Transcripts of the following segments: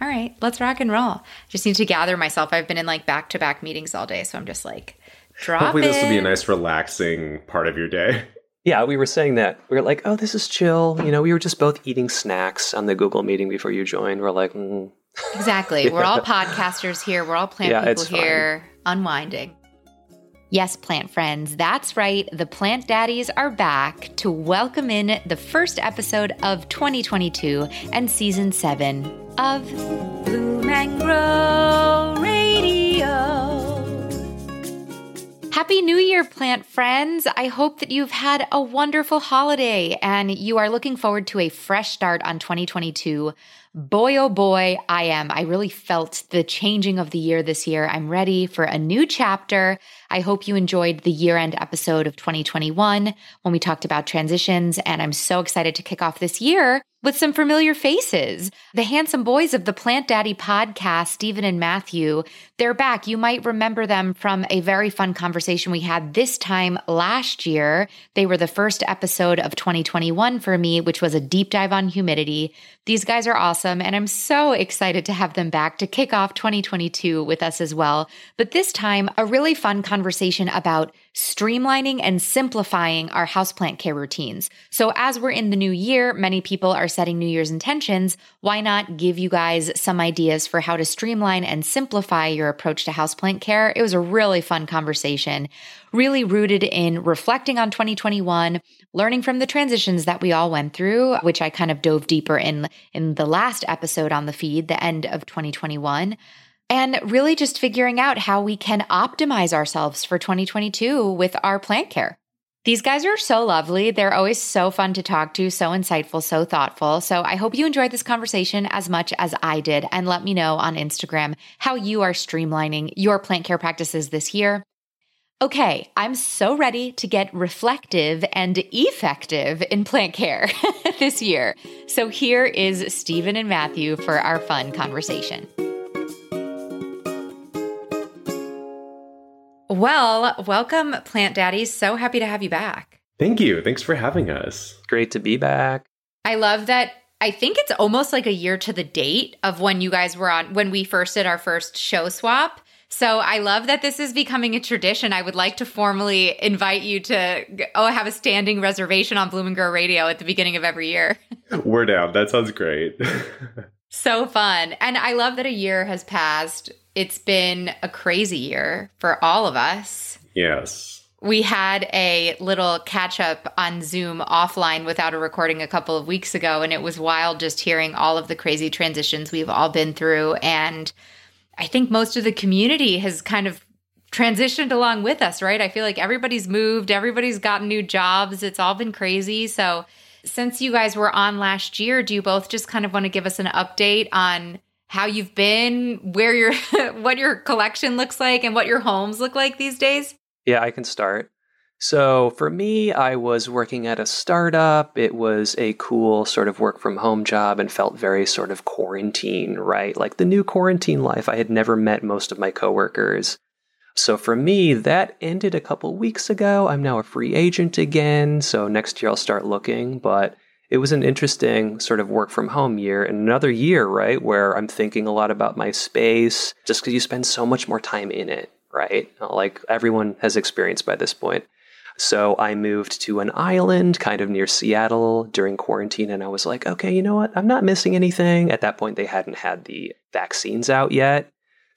All right, let's rock and roll. Just need to gather myself. I've been in like back-to-back meetings all day, so I'm just like, Hopefully this will be a nice relaxing part of your day. Yeah, we were saying that. We were like, oh, this is chill. You know, we were just both eating snacks on the Google meeting before you joined. We're like, Exactly. We're all podcasters here. We're all plant people here, unwinding. Yes, plant friends, that's right. The Plant Daddies are back to welcome in the first episode of 2022 and season 7 of Bloom and Grow Radio. Happy New Year, plant friends. I hope that you've had a wonderful holiday and you are looking forward to a fresh start on 2022. Boy, oh boy, I am. I really felt the changing of the year this year. I'm ready for a new chapter. I hope you enjoyed the year-end episode of 2021 when we talked about transitions, and I'm so excited to kick off this year with some familiar faces. The handsome boys of the Plant Daddy podcast, Stephen and Matthew, they're back. You might remember them from a very fun conversation we had this time last year. They were the first episode of 2021 for me, which was a deep dive on humidity. These guys are awesome, and I'm so excited to have them back to kick off 2022 with us as well. But this time, a really fun conversation about streamlining and simplifying our houseplant care routines. So as we're in the new year, many people are setting New Year's intentions. Why not give you guys some ideas for how to streamline and simplify your approach to houseplant care? It was a really fun conversation, really rooted in reflecting on 2021, learning from the transitions that we all went through, which I kind of dove deeper in the last episode on the feed, the end of 2021. And really just figuring out how we can optimize ourselves for 2022 with our plant care. These guys are so lovely. They're always so fun to talk to, so insightful, so thoughtful. So I hope you enjoyed this conversation as much as I did. And let me know on Instagram how you are streamlining your plant care practices this year. Okay, I'm so ready to get reflective and effective in plant care this year. So here is Stephen and Matthew for our fun conversation. Well, welcome, Plant Daddies. So happy to have you back. Thank you. Thanks for having us. Great to be back. I love that. I think it's almost like a year to the date of when you guys were on, when we first did our first show swap. So I love that this is becoming a tradition. I would like to formally invite you to have a standing reservation on Bloom and Grow Radio at the beginning of every year. We're down. That sounds great. So fun. And I love that a year has passed. It's been a crazy year for all of us. Yes. We had a little catch up on Zoom offline without a recording a couple of weeks ago, and it was wild just hearing all of the crazy transitions we've all been through. And I think most of the community has kind of transitioned along with us, right? I feel like everybody's moved, everybody's gotten new jobs. It's all been crazy. So since you guys were on last year, do you both just kind of want to give us an update on how you've been, where your what your collection looks like, and what your homes look like these days? Yeah, I can start. So for me, I was working at a startup. It was a cool sort of work from home job and felt very sort of quarantine, right? Like the new quarantine life. I had never met most of my coworkers. So for me, that ended a couple weeks ago. I'm now a free agent again. So next year I'll start looking, but it was an interesting sort of work from home year, and another year, right, where I'm thinking a lot about my space just because you spend so much more time in it, right? Like everyone has experienced by this point. So I moved to an island kind of near Seattle during quarantine, and I was like, okay, you know what? I'm not missing anything. At that point, they hadn't had the vaccines out yet.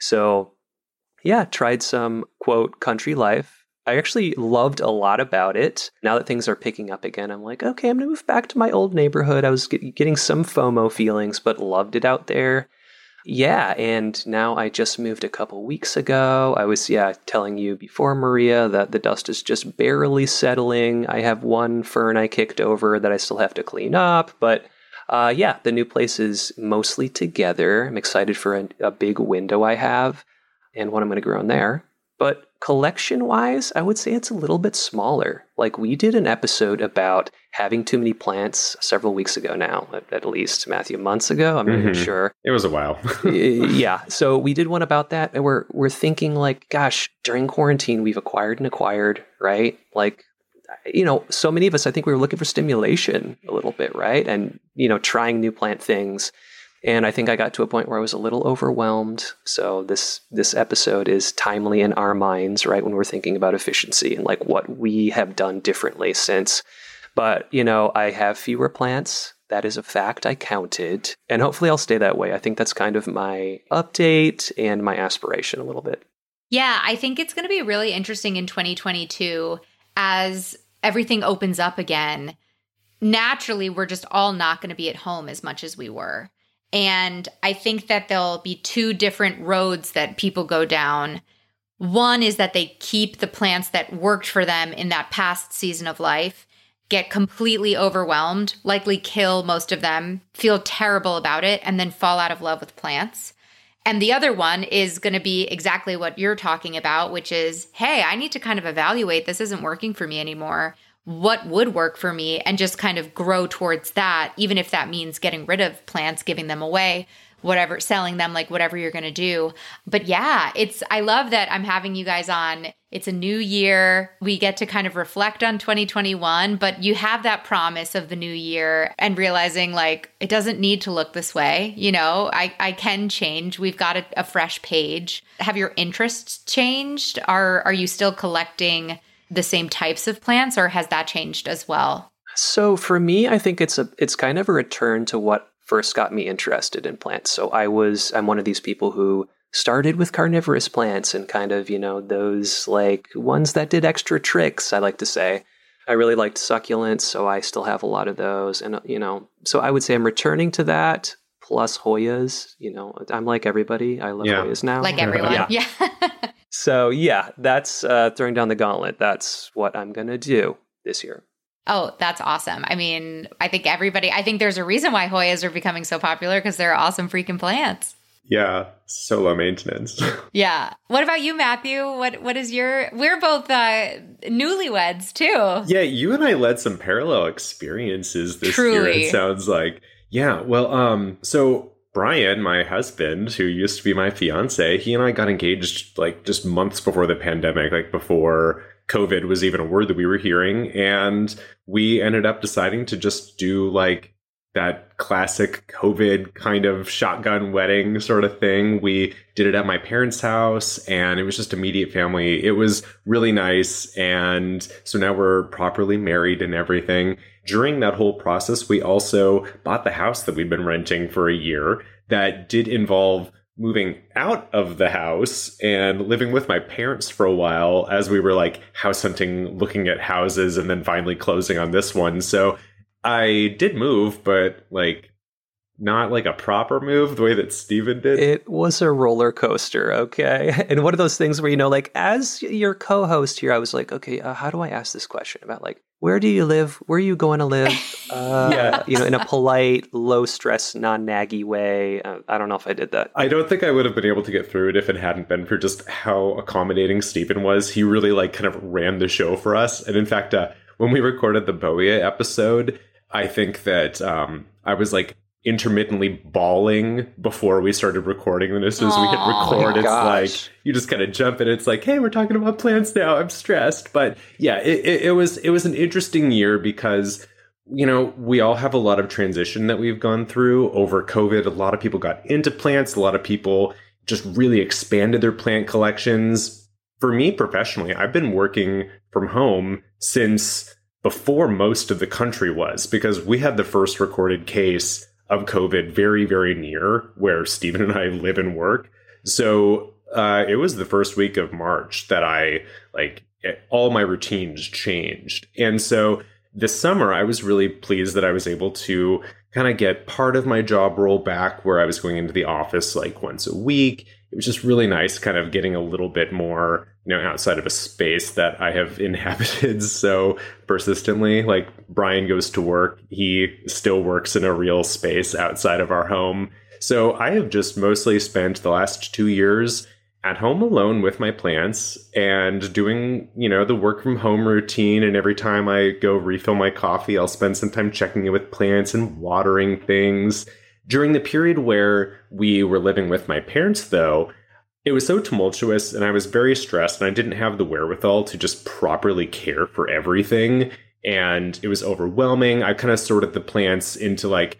So yeah, tried some, quote, country life. I actually loved a lot about it. Now that things are picking up again, I'm like, okay, I'm going to move back to my old neighborhood. I was getting some FOMO feelings, but loved it out there. Yeah, and now I just moved a couple weeks ago. I was, telling you before, Maria, that the dust is just barely settling. I have one fern I kicked over that I still have to clean up, but the new place is mostly together. I'm excited for a big window I have and what I'm going to grow in there. But collection-wise, I would say it's a little bit smaller. Like we did an episode about having too many plants several weeks ago now, at least, Matthew, months ago. I'm not even sure. It was a while. Yeah. So we did one about that. And we're thinking like, gosh, during quarantine, we've acquired, right? Like, so many of us, I think we were looking for stimulation a little bit, right? And, trying new plant things. And I think I got to a point where I was a little overwhelmed. So this episode is timely in our minds, right, when we're thinking about efficiency and like what we have done differently since. But, I have fewer plants. That is a fact. I counted. And hopefully I'll stay that way. I think that's kind of my update and my aspiration a little bit. Yeah, I think it's going to be really interesting in 2022 as everything opens up again. Naturally, we're just all not going to be at home as much as we were. And I think that there'll be two different roads that people go down. One is that they keep the plants that worked for them in that past season of life, get completely overwhelmed, likely kill most of them, feel terrible about it, and then fall out of love with plants. And the other one is going to be exactly what you're talking about, which is, hey, I need to kind of evaluate, this isn't working for me anymore. What would work for me, and just kind of grow towards that, even if that means getting rid of plants, giving them away, whatever, selling them, like whatever you're going to do. But yeah, I love that I'm having you guys on. It's a new year. We get to kind of reflect on 2021, but you have that promise of the new year and realizing like, it doesn't need to look this way. I can change. We've got a fresh page. Have your interests changed? Are you still collecting the same types of plants, or has that changed as well? So for me, I think it's kind of a return to what first got me interested in plants. So I'm one of these people who started with carnivorous plants and kind of, those like ones that did extra tricks, I like to say. I really liked succulents, so I still have a lot of those. And, so I would say I'm returning to that, plus Hoyas. I'm like everybody. I love Hoyas now. Like everyone, yeah. So yeah, that's throwing down the gauntlet. That's what I'm going to do this year. Oh, that's awesome. I mean, I think there's a reason why Hoyas are becoming so popular, because they're awesome freaking plants. Yeah, so low maintenance. Yeah. What about you, Matthew? What is we're both newlyweds too. Yeah, you and I led some parallel experiences this Truly. year, it sounds like. Yeah, well, so Brian, my husband, who used to be my fiance, he and I got engaged like just months before the pandemic, like before COVID was even a word that we were hearing. And we ended up deciding to just do like that classic COVID kind of shotgun wedding sort of thing. We did it at my parents' house, and it was just immediate family. It was really nice. And so now we're properly married and everything. During that whole process, we also bought the house that we'd been renting for a year. That did involve moving out of the house and living with my parents for a while as we were like house hunting, looking at houses, and then finally closing on this one. So I did move, but like not like a proper move the way that Steven did. It was a roller coaster, okay? And one of those things where, like as your co-host here, I was like, okay, how do I ask this question about like, where do you live? Where are you going to live? In a polite, low-stress, non-naggy way. I don't know if I did that. I don't think I would have been able to get through it if it hadn't been for just how accommodating Steven was. He really like kind of ran the show for us. And in fact, when we recorded the Boia episode, I think that I was like intermittently bawling before we started recording. And as soon as we hit record, it's like you just kind of jump in. It's like, hey, we're talking about plants now. I'm stressed. But yeah, it was an interesting year because, we all have a lot of transition that we've gone through over COVID. A lot of people got into plants. A lot of people just really expanded their plant collections. For me professionally, I've been working from home since before most of the country was, because we had the first recorded case of COVID very, very near where Steven and I live and work. So it was the first week of March that all my routines changed. And so this summer, I was really pleased that I was able to kind of get part of my job role back where I was going into the office like once a week. It was just really nice kind of getting a little bit more, outside of a space that I have inhabited so persistently. Like Brian goes to work. He still works in a real space outside of our home. So I have just mostly spent the last 2 years at home alone with my plants and doing, the work from home routine. And every time I go refill my coffee, I'll spend some time checking in with plants and watering things. During the period where we were living with my parents, though, it was so tumultuous and I was very stressed and I didn't have the wherewithal to just properly care for everything. And it was overwhelming. I kind of sorted the plants into like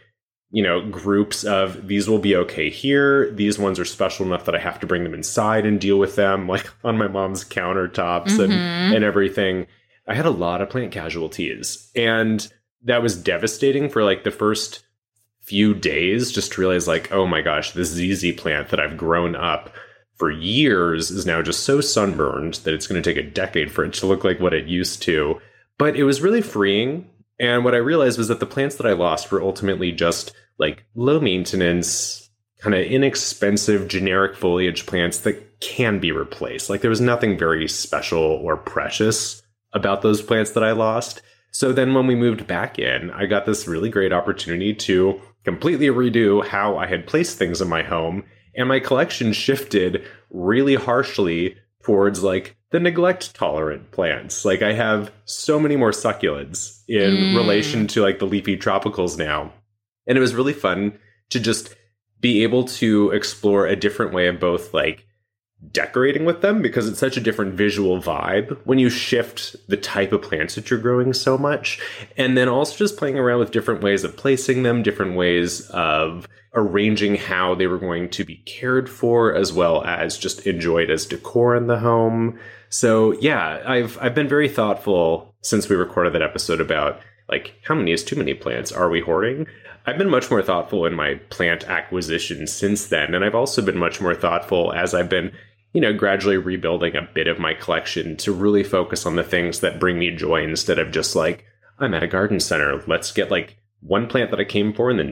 groups of these will be okay here. These ones are special enough that I have to bring them inside and deal with them, like on my mom's countertops and everything. I had a lot of plant casualties, and that was devastating for like the first few days, just to realize like, oh my gosh, this ZZ plant that I've grown up for years is now just so sunburned that it's going to take a decade for it to look like what it used to. But it was really freeing. And what I realized was that the plants that I lost were ultimately just like low maintenance, kind of inexpensive, generic foliage plants that can be replaced. Like there was nothing very special or precious about those plants that I lost. So then when we moved back in, I got this really great opportunity to completely redo how I had placed things in my home. And my collection shifted really harshly towards like the neglect tolerant plants. Like I have so many more succulents in relation to like the leafy tropicals now. And it was really fun to just be able to explore a different way of both like decorating with them, because it's such a different visual vibe when you shift the type of plants that you're growing so much. And then also just playing around with different ways of placing them, different ways of arranging how they were going to be cared for, as well as just enjoyed as decor in the home. So yeah, I've been very thoughtful since we recorded that episode about like how many is too many plants? Are we hoarding? I've been much more thoughtful in my plant acquisition since then. And I've also been much more thoughtful as I've been, gradually rebuilding a bit of my collection to really focus on the things that bring me joy instead of just like, I'm at a garden center. Let's get like one plant that I came for and then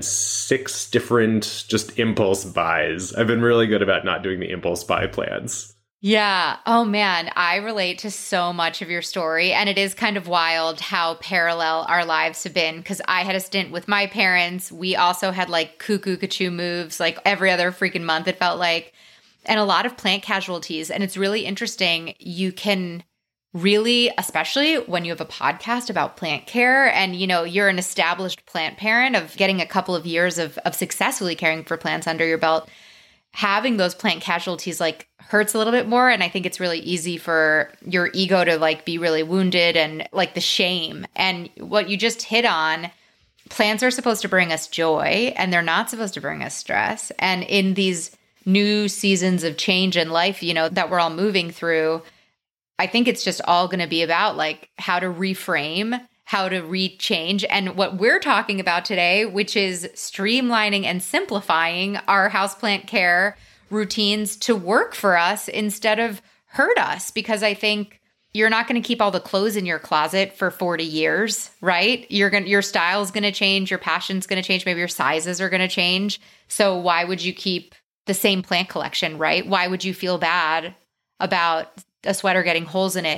6 different just impulse buys. I've been really good about not doing the impulse buy plans. Yeah. Oh man, I relate to so much of your story. And it is kind of wild how parallel our lives have been, because I had a stint with my parents. We also had like cuckoo moves like every other freaking month, it felt like, and a lot of plant casualties. And it's really interesting. You can really, especially when you have a podcast about plant care and, you're an established plant parent of getting a couple of years of successfully caring for plants under your belt, having those plant casualties like hurts a little bit more. And I think it's really easy for your ego to like be really wounded and like the shame. And what you just hit on, plants are supposed to bring us joy and they're not supposed to bring us stress. And in these new seasons of change in life, that we're all moving through, I think it's just all going to be about like how to reframe, how to rechange. And what we're talking about today, which is streamlining and simplifying our houseplant care routines to work for us instead of hurt us. Because I think you're not going to keep all the clothes in your closet for 40 years, right? Your style is going to change, your passion's going to change, maybe your sizes are going to change. So why would you keep the same plant collection, right? Why would you feel bad about a sweater getting holes in it,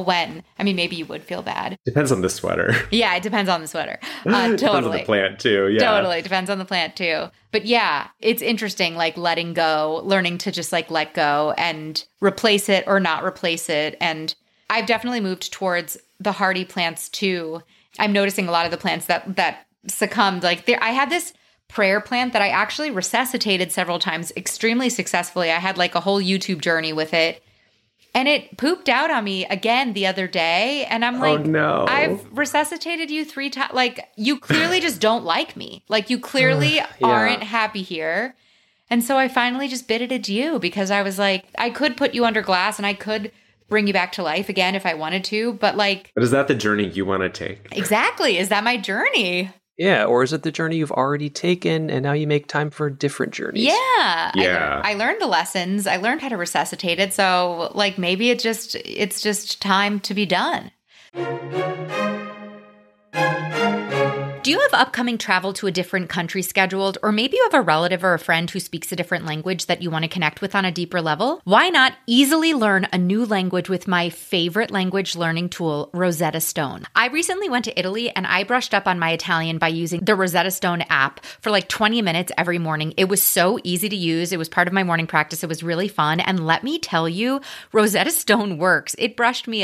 maybe you would feel bad. Depends on the sweater. Yeah, it depends on the sweater. Totally. Depends on the plant too. Yeah. Totally. Depends on the plant too. But yeah, it's interesting, like letting go, learning to just like let go and replace it or not replace it. And I've definitely moved towards the hardy plants too. I'm noticing a lot of the plants that succumbed. Like I had this prayer plant that I actually resuscitated several times extremely successfully. I had like a whole YouTube journey with it. And it pooped out on me again the other day. And I'm like, oh, no. I've resuscitated you 3 times. Like, you clearly just don't like me. Like, you clearly aren't happy here. And so I finally just bid it adieu because I was like, I could put you under glass and I could bring you back to life again if I wanted to. But is that the journey you want to take? Exactly. Is that my journey? Yeah, or is it the journey you've already taken and now you make time for different journeys? Yeah. Yeah. I learned the lessons. I learned how to resuscitate it. So maybe it's just time to be done. Do you have upcoming travel to a different country scheduled? Or maybe you have a relative or a friend who speaks a different language that you want to connect with on a deeper level? Why not easily learn a new language with my favorite language learning tool, Rosetta Stone? I recently went to Italy and I brushed up on my Italian by using the Rosetta Stone app for 20 minutes every morning. It was so easy to use. It was part of my morning practice. It was really fun. And let me tell you, Rosetta Stone works. It brushed me up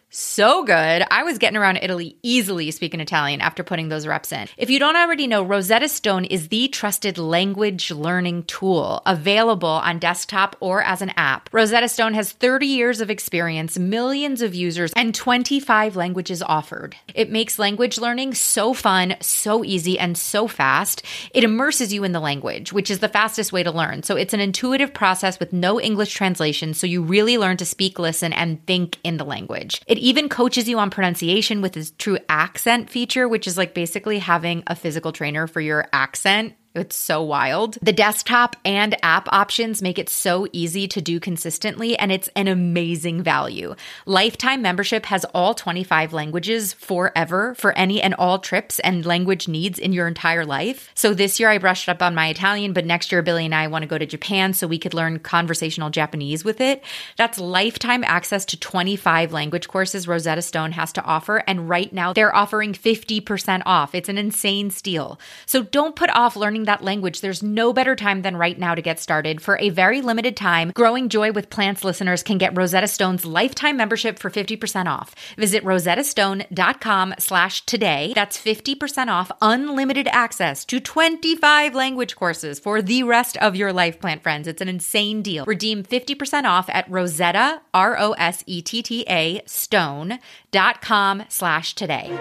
So good. I was getting around Italy easily speaking Italian after putting those reps in. If you don't already know, Rosetta Stone is the trusted language learning tool available on desktop or as an app. Rosetta Stone has 30 years of experience, millions of users, and 25 languages offered. It makes language learning so fun, so easy, and so fast. It immerses you in the language, which is the fastest way to learn. So it's an intuitive process with no English translation, so you really learn to speak, listen, and think in the language. It even coaches you on pronunciation with its true accent feature, which is like basically having a physical trainer for your accent. It's so wild. The desktop and app options make it so easy to do consistently, and it's an amazing value. Lifetime membership has all 25 languages forever for any and all trips and language needs in your entire life. So this year I brushed up on my Italian, but next year Billy and I want to go to Japan so we could learn conversational Japanese with it. That's lifetime access to 25 language courses Rosetta Stone has to offer, and right now they're offering 50% off. It's an insane steal. So don't put off learning that language. There's no better time than right now to get started. For a very limited time, Growing Joy with Plants listeners can get Rosetta Stone's lifetime membership for 50% off. Visit rosettastone.com/today. That's 50% off unlimited access to 25 language courses for the rest of your life, plant friends. It's an insane deal. Redeem 50% off at Rosetta, ROSETTA, stone.com/today.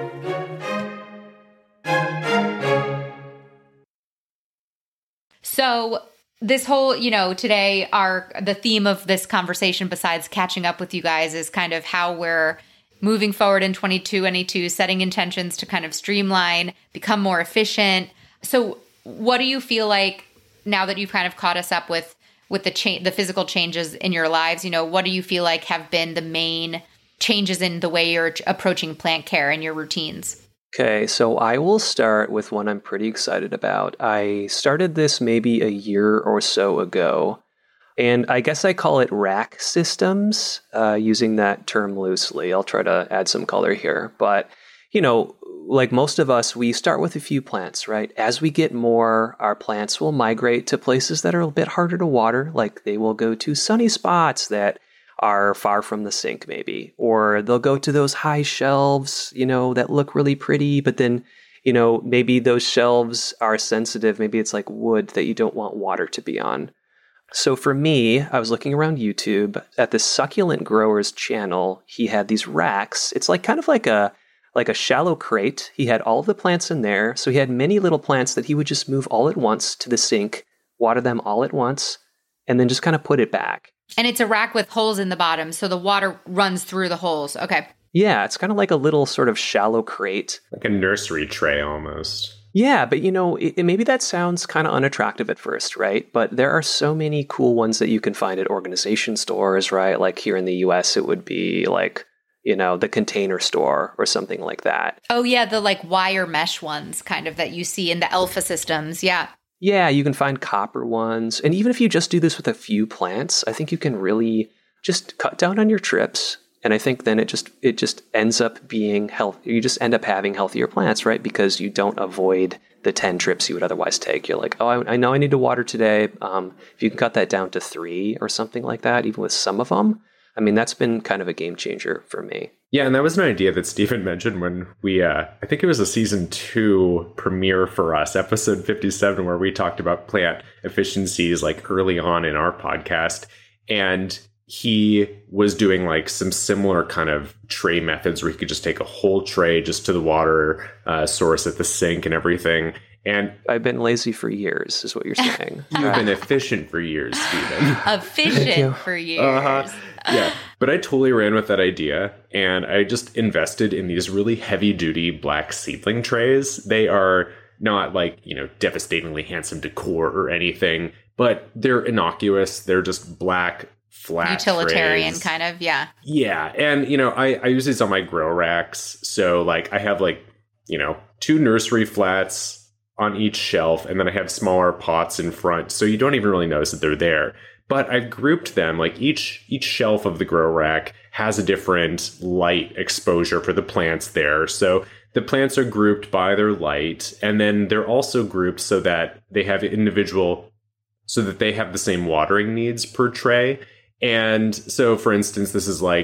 So this whole, today the theme of this conversation, besides catching up with you guys, is kind of how we're moving forward in 2022, setting intentions to kind of streamline, become more efficient. So what do you feel like now that you've kind of caught us up with the physical changes in your lives? What do you feel like have been the main changes in the way you're approaching plant care and your routines? Okay, so I will start with one I'm pretty excited about. I started this maybe a year or so ago, and I guess I call it rack systems, using that term loosely. I'll try to add some color here. But, like most of us, we start with a few plants, right? As we get more, our plants will migrate to places that are a bit harder to water, like they will go to sunny spots that are far from the sink maybe, or they'll go to those high shelves, that look really pretty, but then, maybe those shelves are sensitive. Maybe it's like wood that you don't want water to be on. So for me, I was looking around YouTube at the Succulent Growers channel. He had these racks. It's like kind of like a shallow crate. He had all of the plants in there. So he had many little plants that he would just move all at once to the sink, water them all at once, and then just kind of put it back. And it's a rack with holes in the bottom, so the water runs through the holes. Okay. Yeah, it's kind of like a little sort of shallow crate. Like a nursery tray almost. Yeah, but maybe that sounds kind of unattractive at first, right? But there are so many cool ones that you can find at organization stores, right? Like here in the US, it would be like, the Container Store or something like that. Oh yeah, the like wire mesh ones kind of that you see in the Alpha systems. Yeah. Yeah, you can find copper ones. And even if you just do this with a few plants, I think you can really just cut down on your trips. And I think then it just ends up being healthy. You just end up having healthier plants, right? Because you don't avoid the 10 trips you would otherwise take. You're like, oh, I know I need to water today. If you can cut that down to 3 or something like that, even with some of them, I mean, that's been kind of a game changer for me. Yeah, and that was an idea that Stephen mentioned when we, I think it was a season 2 premiere for us, episode 57, where we talked about plant efficiencies like early on in our podcast. And he was doing like some similar kind of tray methods where he could just take a whole tray just to the water source at the sink and everything. And I've been lazy for years, is what you're saying. You've been efficient for years, Stephen. Efficient for years. Uh-huh. Yeah, but I totally ran with that idea, and I just invested in these really heavy-duty black seedling trays. They are not like, devastatingly handsome decor or anything, but they're innocuous. They're just black, flat utilitarian trays. Kind of, yeah. Yeah, and, I use these on my grow racks, so, like, I have, 2 nursery flats on each shelf, and then I have smaller pots in front, so you don't even really notice that they're there. But I've grouped them, like each shelf of the grow rack has a different light exposure for the plants there. So the plants are grouped by their light, and then they're also grouped so that they have the same watering needs per tray. And so, for instance, this is like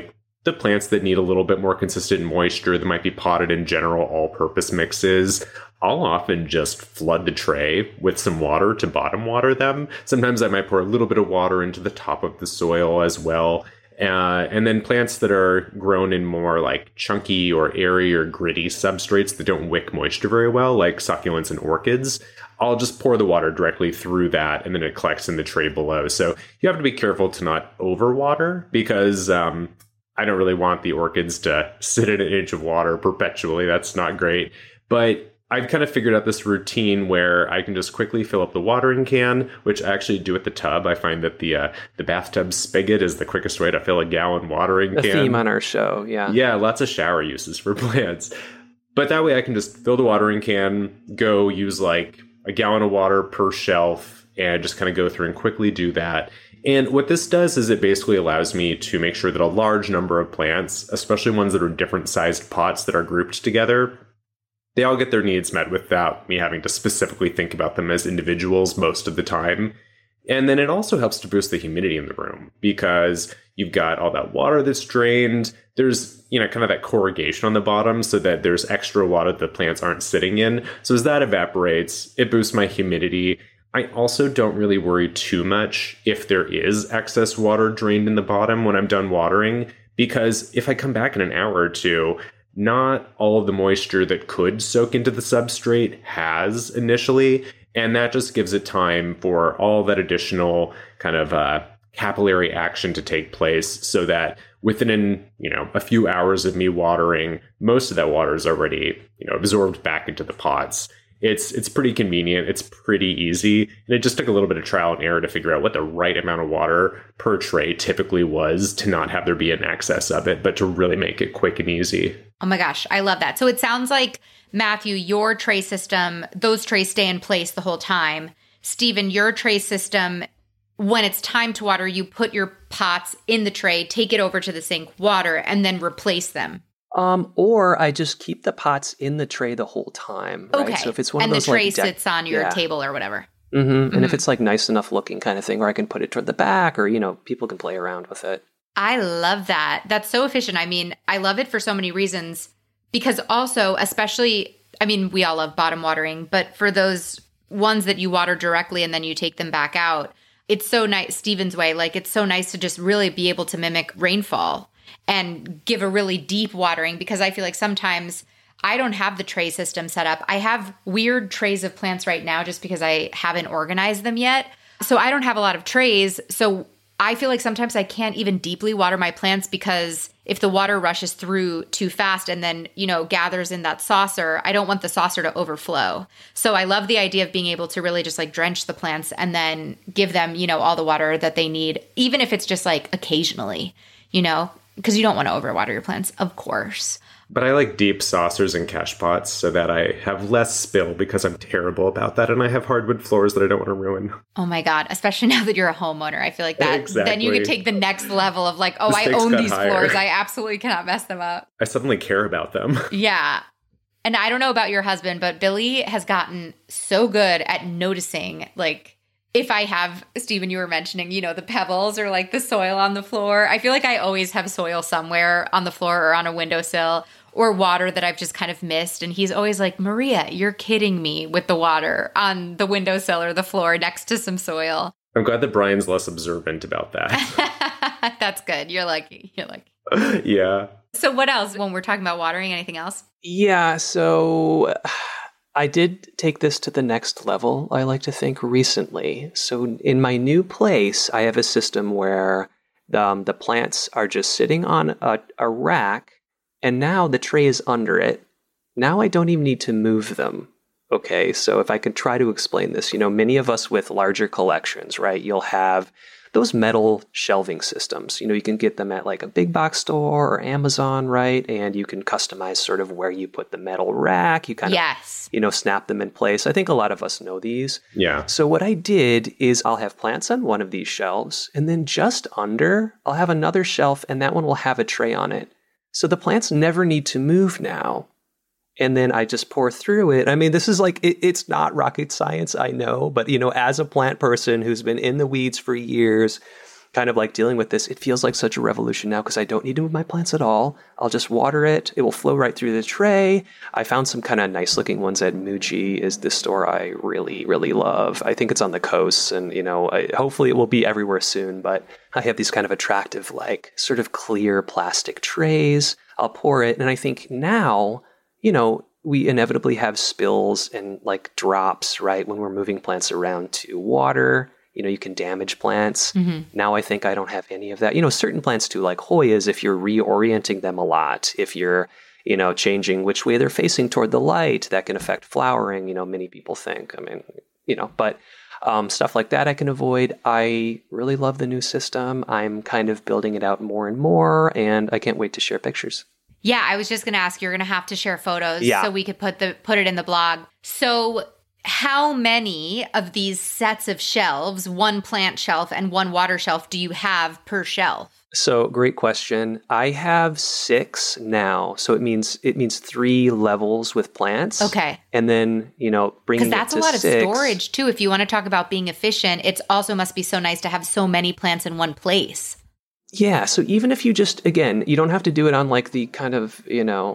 the plants that need a little bit more consistent moisture that might be potted in general all-purpose mixes, I'll often just flood the tray with some water to bottom water them. Sometimes I might pour a little bit of water into the top of the soil as well. And then plants that are grown in more like chunky or airy or gritty substrates that don't wick moisture very well, like succulents and orchids, I'll just pour the water directly through that and then it collects in the tray below. So you have to be careful to not overwater because I don't really want the orchids to sit in an inch of water perpetually. That's not great. But I've kind of figured out this routine where I can just quickly fill up the watering can, which I actually do at the tub. I find that the bathtub spigot is the quickest way to fill a gallon watering can. The theme on our show, yeah. Yeah, lots of shower uses for plants. But that way I can just fill the watering can, go use like a gallon of water per shelf, and just kind of go through and quickly do that. And what this does is it basically allows me to make sure that a large number of plants, especially ones that are different sized pots that are grouped together, they all get their needs met without me having to specifically think about them as individuals most of the time. And then it also helps to boost the humidity in the room because you've got all that water that's drained. There's, kind of that corrugation on the bottom so that there's extra water that the plants aren't sitting in. So as that evaporates, it boosts my humidity. I also don't really worry too much if there is excess water drained in the bottom when I'm done watering, because if I come back in an hour or two, not all of the moisture that could soak into the substrate has initially, and that just gives it time for all that additional kind of capillary action to take place so that within, a few hours of me watering, most of that water is already, absorbed back into the pots. It's pretty convenient. It's pretty easy. And it just took a little bit of trial and error to figure out what the right amount of water per tray typically was to not have there be an excess of it, but to really make it quick and easy. Oh my gosh, I love that. So it sounds like, Matthew, your tray system, those trays stay in place the whole time. Stephen, your tray system, when it's time to water, you put your pots in the tray, take it over to the sink, water, and then replace them. Or I just keep the pots in the tray the whole time. Right? Okay. So if it's one and of those the tray like sits on your table or whatever. Mm-hmm. And if it's like nice enough looking kind of thing, where I can put it toward the back, or people can play around with it. I love that. That's so efficient. I mean, I love it for so many reasons because also, especially, we all love bottom watering, but for those ones that you water directly and then you take them back out, it's so nice, Stephen's way, like it's so nice to just really be able to mimic rainfall and give a really deep watering, because I feel like sometimes I don't have the tray system set up. I have weird trays of plants right now just because I haven't organized them yet. So I don't have a lot of trays. So I feel like sometimes I can't even deeply water my plants because if the water rushes through too fast and then, gathers in that saucer, I don't want the saucer to overflow. So I love the idea of being able to really just like drench the plants and then give them, all the water that they need, even if it's just like occasionally, because you don't want to overwater your plants, of course. But I like deep saucers and cache pots so that I have less spill because I'm terrible about that. And I have hardwood floors that I don't want to ruin. Oh my God. Especially now that you're a homeowner. I feel like that. Exactly. Then you can take the next level of like, I own these floors. I absolutely cannot mess them up. I suddenly care about them. Yeah. And I don't know about your husband, but Billy has gotten so good at noticing, like, if I have, Stephen, you were mentioning, the pebbles or like the soil on the floor. I feel like I always have soil somewhere on the floor or on a windowsill or water that I've just kind of missed. And he's always like, Maria, you're kidding me with the water on the windowsill or the floor next to some soil. I'm glad that Brian's less observant about that. That's good. You're lucky. Yeah. So what else when we're talking about watering? Anything else? Yeah. So I did take this to the next level, I like to think, recently. So in my new place, I have a system where the plants are just sitting on a rack, and now the tray is under it. Now I don't even need to move them. Okay, so if I could try to explain this, many of us with larger collections, right? You'll have those metal shelving systems. You can get them at like a big box store or Amazon, right? And you can customize sort of where you put the metal rack. You kind of, snap them in place. I think a lot of us know these. Yeah. So what I did is I'll have plants on one of these shelves, and then just under, I'll have another shelf, and that one will have a tray on it. So the plants never need to move now. And then I just pour through it. This is like, it's not rocket science, I know. But, as a plant person who's been in the weeds for years, kind of like dealing with this, it feels like such a revolution now because I don't need to move my plants at all. I'll just water it. It will flow right through the tray. I found some kind of nice looking ones at Muji, is the store I really, really love. I think it's on the coast, and, hopefully it will be everywhere soon, but I have these kind of attractive, like sort of clear plastic trays. I'll pour it. And I think now, we inevitably have spills and like drops, right? When we're moving plants around to water, you can damage plants. Now I think I don't have any of that. Certain plants too, like Hoyas, if you're reorienting them a lot, if you're, changing which way they're facing toward the light, that can affect flowering, many people think. But stuff like that I can avoid. I really love the new system. I'm kind of building it out more and more, and I can't wait to share pictures. Yeah, I was just going to ask, you're going to have to share photos so we could put it in the blog. So how many of these sets of shelves, one plant shelf and one water shelf, do you have per shelf? So great question. I have 6 now. So it means 3 levels with plants. Okay. And then, bringing it to 6. Because that's a lot of storage too. If you want to talk about being efficient, it also must be so nice to have so many plants in one place. Yeah. So even if you just, again, you don't have to do it on like the kind of,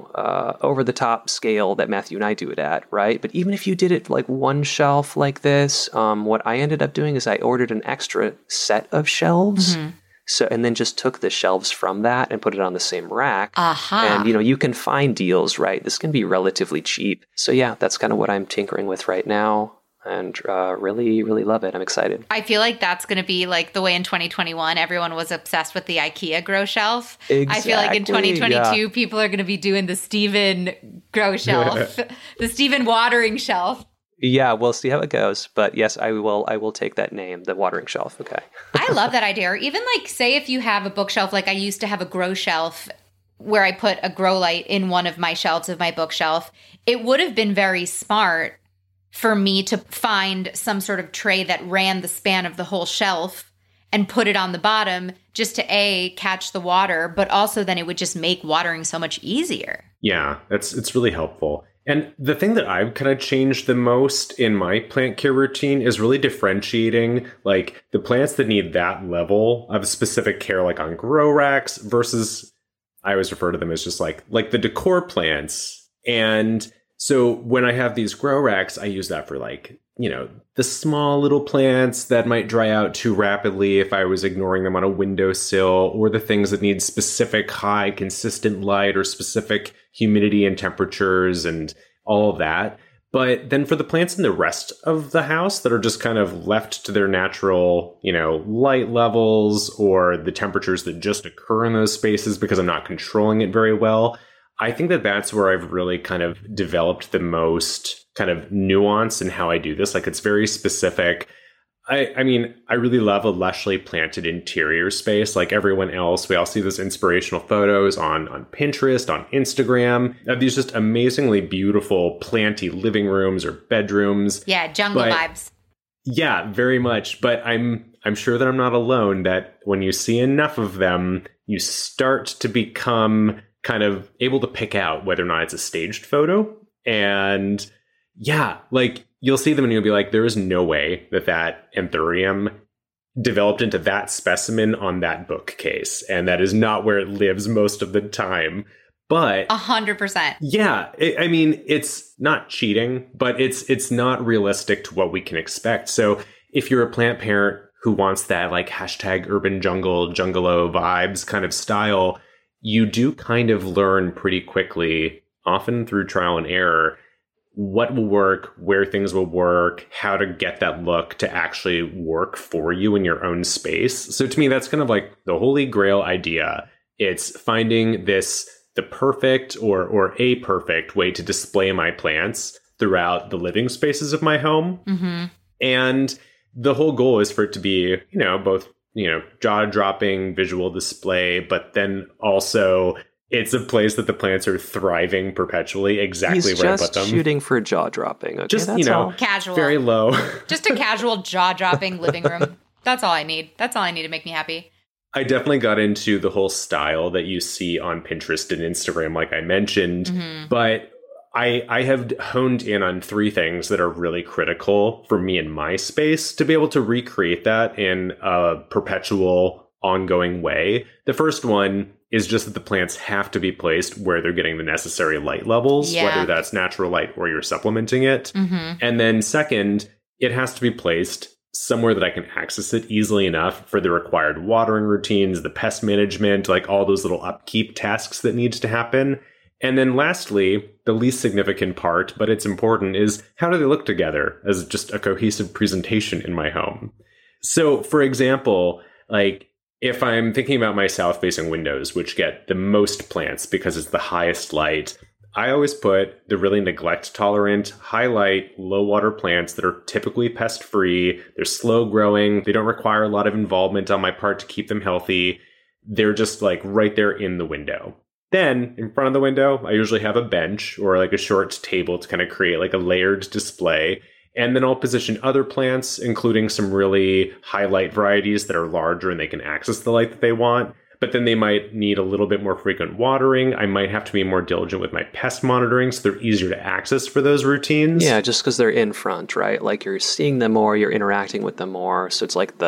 over the top scale that Matthew and I do it at, right? But even if you did it like one shelf like this, what I ended up doing is I ordered an extra set of shelves. So, and then just took the shelves from that and put it on the same rack. And, you can find deals, right? This can be relatively cheap. So yeah, that's kind of what I'm tinkering with right now. And really, really love it. I'm excited. I feel like that's going to be like the way in 2021, everyone was obsessed with the IKEA grow shelf. Exactly, I feel like in 2022, people are going to be doing the Stephen grow shelf, the Stephen watering shelf. Yeah, we'll see how it goes. But yes, I will take that name, the watering shelf. Okay. I love that idea. Or even like, say if you have a bookshelf, like I used to have a grow shelf where I put a grow light in one of my shelves of my bookshelf, it would have been very smart for me to find some sort of tray that ran the span of the whole shelf and put it on the bottom just to catch the water, but also then it would just make watering so much easier. Yeah, it's really helpful. And the thing that I've kind of changed the most in my plant care routine is really differentiating like the plants that need that level of specific care, like on grow racks, versus I always refer to them as just like the decor plants. And so when I have these grow racks, I use that for like, the small little plants that might dry out too rapidly if I was ignoring them on a windowsill, or the things that need specific high consistent light or specific humidity and temperatures and all of that. But then for the plants in the rest of the house that are just kind of left to their natural, light levels or the temperatures that just occur in those spaces because I'm not controlling it very well, I think that that's where I've really kind of developed the most kind of nuance in how I do this. Like, it's very specific. I mean, I really love a lushly planted interior space. Like everyone else, we all see those inspirational photos on Pinterest, on Instagram, of these just amazingly beautiful planty living rooms or bedrooms. Yeah, jungle vibes. Yeah, very much. But I'm sure that I'm not alone, that when you see enough of them, you start to become kind of able to pick out whether or not it's a staged photo. And yeah, like you'll see them and you'll be like, there is no way that anthurium developed into that specimen on that bookcase. And that is not where it lives most of the time. But 100%. Yeah. I mean, it's not cheating, but it's not realistic to what we can expect. So if you're a plant parent who wants that like hashtag urban jungle, jungalo vibes kind of style, you do kind of learn pretty quickly, often through trial and error, what will work, where things will work, how to get that look to actually work for you in your own space. So to me, that's kind of like the holy grail idea. It's finding the perfect or a perfect way to display my plants throughout the living spaces of my home. Mm-hmm. And the whole goal is for it to be, both, jaw-dropping visual display, but then also it's a place that the plants are thriving perpetually exactly where I put them. He's just shooting for jaw-dropping. Okay, just, that's all. Casual. Very low. Just a casual jaw-dropping living room. That's all I need. That's all I need to make me happy. I definitely got into the whole style that you see on Pinterest and Instagram, like I mentioned, mm-hmm. but I have honed in on 3 things that are really critical for me in my space to be able to recreate that in a perpetual ongoing way. The first one is just that the plants have to be placed where they're getting the necessary light levels, whether that's natural light or you're supplementing it. And then second, it has to be placed somewhere that I can access it easily enough for the required watering routines, the pest management, like all those little upkeep tasks that needs to happen. And then lastly, the least significant part, but it's important, is how do they look together as just a cohesive presentation in my home? So for example, like if I'm thinking about my south-facing windows, which get the most plants because it's the highest light, I always put the really neglect-tolerant, high-light, low-water plants that are typically pest-free. They're slow-growing. They don't require a lot of involvement on my part to keep them healthy. They're just like right there in the window. Then, in front of the window, I usually have a bench or like a short table to kind of create like a layered display. And then I'll position other plants, including some really high-light varieties that are larger and they can access the light that they want. But then they might need a little bit more frequent watering. I might have to be more diligent with my pest monitoring so they're easier to access for those routines. Yeah, just because they're in front, right? Like you're seeing them more, you're interacting with them more. So it's like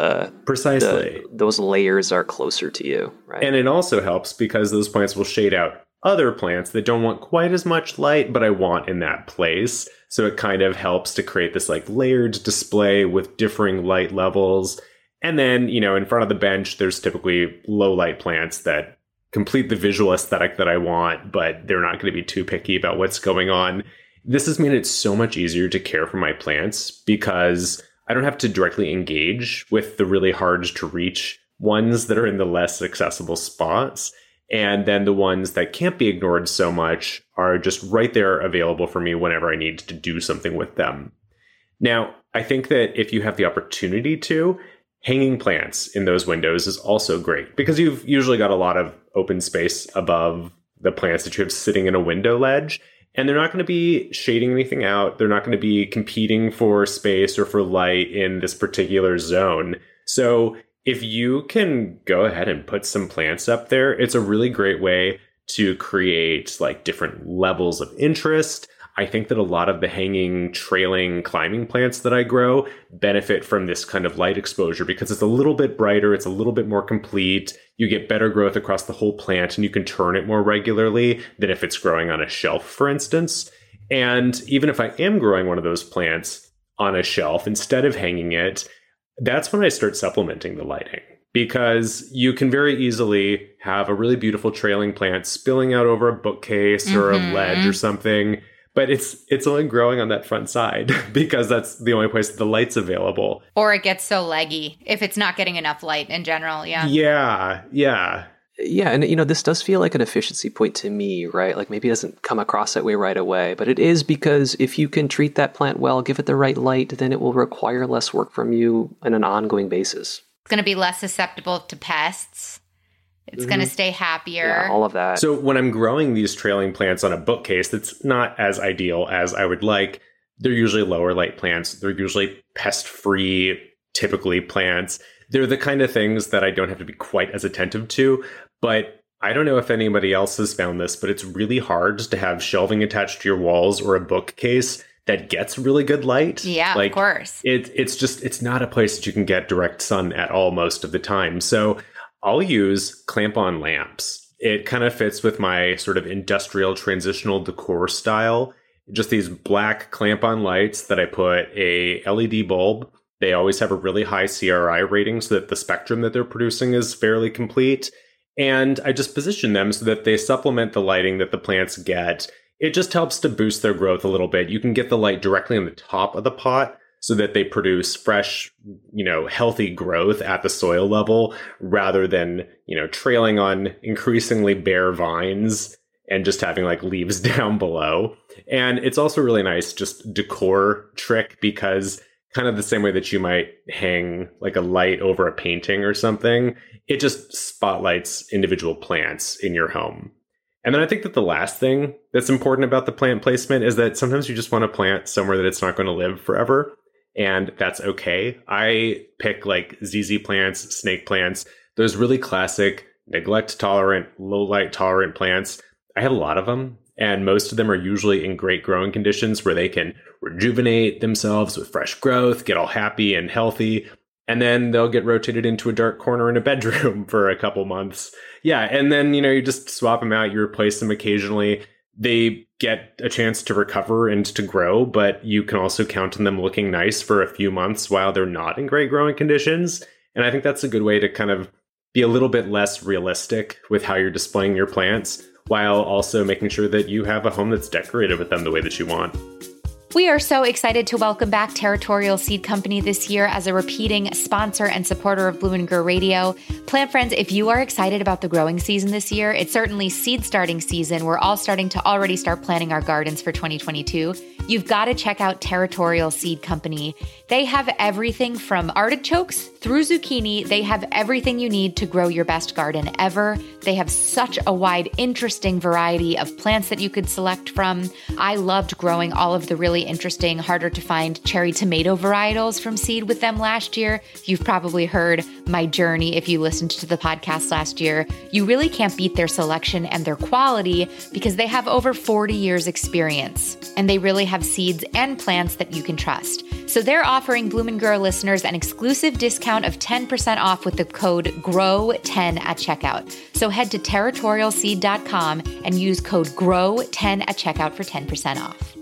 those layers are closer to you, right? And it also helps because those plants will shade out other plants that don't want quite as much light, but I want in that place. So it kind of helps to create this like layered display with differing light levels. And then, in front of the bench, there's typically low light plants that complete the visual aesthetic that I want, but they're not going to be too picky about what's going on. This has made it so much easier to care for my plants because I don't have to directly engage with the really hard to reach ones that are in the less accessible spots. And then the ones that can't be ignored so much are just right there available for me whenever I need to do something with them. Now, I think that if you have the opportunity to, hanging plants in those windows is also great because you've usually got a lot of open space above the plants that you have sitting in a window ledge, and they're not going to be shading anything out. They're not going to be competing for space or for light in this particular zone. So if you can go ahead and put some plants up there, it's a really great way to create like different levels of interest. I think that a lot of the hanging, trailing, climbing plants that I grow benefit from this kind of light exposure because it's a little bit brighter, it's a little bit more complete. You get better growth across the whole plant and you can turn it more regularly than if it's growing on a shelf, for instance. And even if I am growing one of those plants on a shelf instead of hanging it, that's when I start supplementing the lighting. Because you can very easily have a really beautiful trailing plant spilling out over a bookcase or a ledge or something. But it's only growing on that front side because that's the only place that the light's available. Or it gets so leggy if it's not getting enough light in general. Yeah. Yeah. And, this does feel like an efficiency point to me, right? Like maybe it doesn't come across that way right away, but it is because if you can treat that plant well, give it the right light, then it will require less work from you on an ongoing basis. It's going to be less susceptible to pests. It's going to stay happier. Yeah, all of that. So when I'm growing these trailing plants on a bookcase, that's not as ideal as I would like. They're usually lower light plants. They're usually pest-free, typically plants. They're the kind of things that I don't have to be quite as attentive to. But I don't know if anybody else has found this, but it's really hard to have shelving attached to your walls or a bookcase that gets really good light. Yeah, of course. It's not a place that you can get direct sun at all most of the time. So I'll use clamp-on lamps. It kind of fits with my sort of industrial transitional decor style. Just these black clamp-on lights that I put a LED bulb. They always have a really high CRI rating so that the spectrum that they're producing is fairly complete. And I just position them so that they supplement the lighting that the plants get. It just helps to boost their growth a little bit. You can get the light directly on the top of the pot so that they produce fresh, healthy growth at the soil level rather than, trailing on increasingly bare vines and just having like leaves down below. And it's also really nice just decor trick because kind of the same way that you might hang like a light over a painting or something, it just spotlights individual plants in your home. And then I think that the last thing that's important about the plant placement is that sometimes you just want to plant somewhere that it's not going to live forever. And that's okay. I pick like ZZ plants, snake plants, those really classic neglect tolerant, low light tolerant plants. I have a lot of them. And most of them are usually in great growing conditions where they can rejuvenate themselves with fresh growth, get all happy and healthy. and then they'll get rotated into a dark corner in a bedroom for a couple months. Yeah, and then, you just swap them out, you replace them occasionally. They get a chance to recover and to grow, but you can also count on them looking nice for a few months while they're not in great growing conditions. And I think that's a good way to kind of be a little bit less realistic with how you're displaying your plants, while also making sure that you have a home that's decorated with them the way that you want. We are so excited to welcome back Territorial Seed Company this year as a repeating sponsor and supporter of Bloom & Grow Radio. Plant friends, if you are excited about the growing season this year, it's certainly seed starting season. We're all starting to already start planning our gardens for 2022. You've got to check out Territorial Seed Company. They have everything from artichokes through zucchini. They have everything you need to grow your best garden ever. They have such a wide, interesting variety of plants that you could select from. I loved growing all of the really interesting, harder to find cherry tomato varietals from seed with them last year. You've probably heard my journey if you listened to the podcast last year. You really can't beat their selection and their quality because they have over 40 years experience, and they really have seeds and plants that you can trust. So they're offering Bloom & Grow listeners an exclusive discount of 10% off with the code GROW10 at checkout. So head to territorialseed.com and use code GROW10 at checkout for 10% off.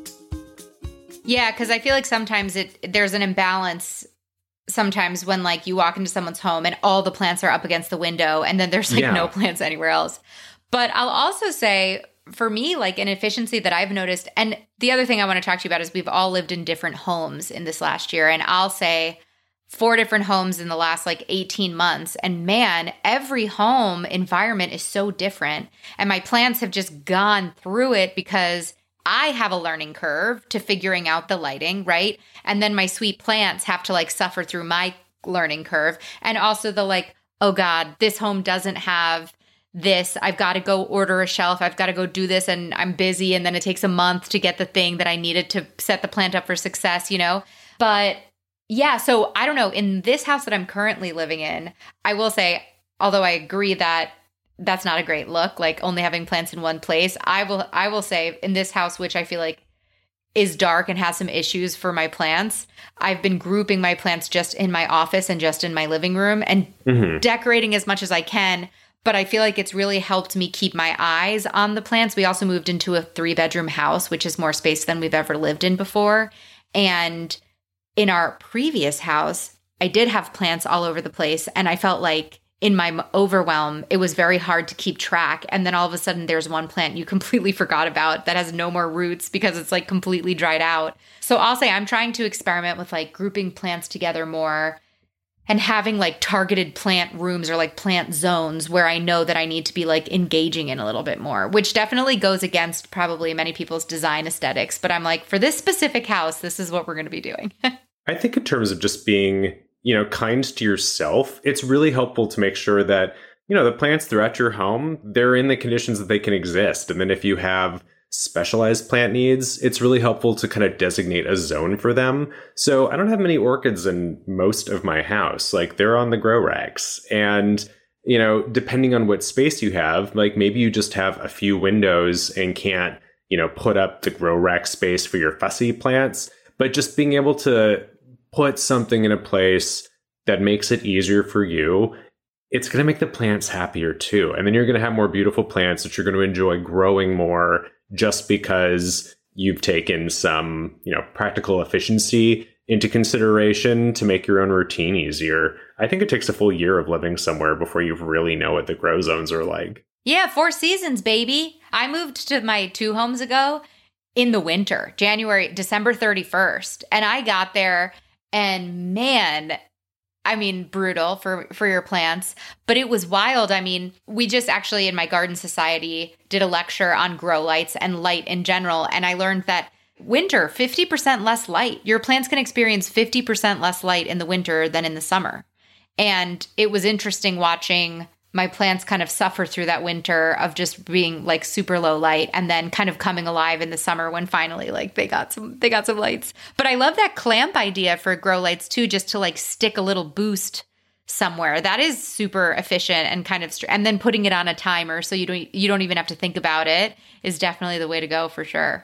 Yeah, because I feel like sometimes there's an imbalance sometimes when like you walk into someone's home and all the plants are up against the window and then there's like no plants anywhere else. But I'll also say, for me, like an efficiency that I've noticed, and the other thing I want to talk to you about is we've all lived in different homes in this last year. And I'll say 4 different homes in the last like 18 months. And man, every home environment is so different. And my plants have just gone through it because I have a learning curve to figuring out the lighting, right? And then my sweet plants have to like suffer through my learning curve. And also the like, oh God, this home doesn't have this. I've got to go order a shelf. I've got to go do this and I'm busy. And then it takes a month to get the thing that I needed to set the plant up for success, But yeah, so I don't know. In this house that I'm currently living in, I will say, although I agree that that's not a great look, like only having plants in one place, I will say in this house, which I feel like is dark and has some issues for my plants, I've been grouping my plants just in my office and just in my living room and decorating as much as I can. But I feel like it's really helped me keep my eyes on the plants. We also moved into a 3-bedroom house, which is more space than we've ever lived in before. And in our previous house, I did have plants all over the place. And I felt like in my overwhelm, it was very hard to keep track. And then all of a sudden there's one plant you completely forgot about that has no more roots because it's like completely dried out. So I'll say I'm trying to experiment with like grouping plants together more and having like targeted plant rooms or like plant zones where I know that I need to be like engaging in a little bit more, which definitely goes against probably many people's design aesthetics. But I'm like, for this specific house, this is what we're going to be doing. I think in terms of just being, kind to yourself, it's really helpful to make sure that, the plants throughout your home, they're in the conditions that they can exist. And then if you have specialized plant needs, it's really helpful to kind of designate a zone for them. So I don't have many orchids in most of my house. Like they're on the grow racks. And, depending on what space you have, like maybe you just have a few windows and can't, put up the grow rack space for your fussy plants. But just being able to put something in a place that makes it easier for you, it's going to make the plants happier too. And then you're going to have more beautiful plants that you're going to enjoy growing more just because you've taken some, practical efficiency into consideration to make your own routine easier. I think it takes a full year of living somewhere before you really know what the grow zones are like. Yeah, 4 seasons, baby. I moved to my 2 homes ago in the winter, December 31st. And I got there and man, I mean, brutal for your plants, but it was wild. I mean, we just actually in my garden society did a lecture on grow lights and light in general. And I learned that winter, 50% less light. Your plants can experience 50% less light in the winter than in the summer. And it was interesting watching my plants kind of suffer through that winter of just being like super low light and then kind of coming alive in the summer when finally like they got some lights. But I love that clamp idea for grow lights too, just to like stick a little boost somewhere. That is super efficient and kind of and then putting it on a timer so you don't even have to think about it is definitely the way to go for sure.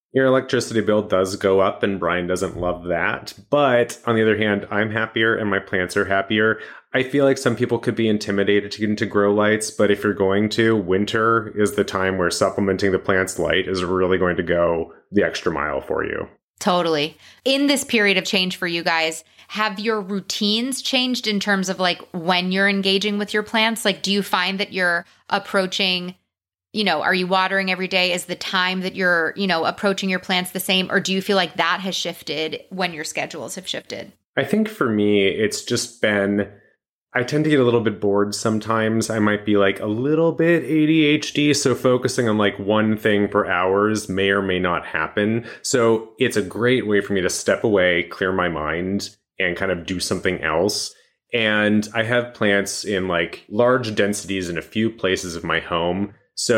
Your electricity bill does go up, and Brian doesn't love that. But on the other hand, I'm happier and my plants are happier. I feel like some people could be intimidated to get into grow lights, but if you're going to, winter is the time where supplementing the plant's light is really going to go the extra mile for you. Totally. In this period of change for you guys, have your routines changed in terms of like when you're engaging with your plants? Like, do you find that you're approaching, are you watering every day? Is the time that you're, approaching your plants the same? Or do you feel like that has shifted when your schedules have shifted? I think for me, it's just been, I tend to get a little bit bored sometimes. I might be like a little bit ADHD, so focusing on like one thing for hours may or may not happen. So it's a great way for me to step away, clear my mind, and kind of do something else. And I have plants in like large densities in a few places of my home.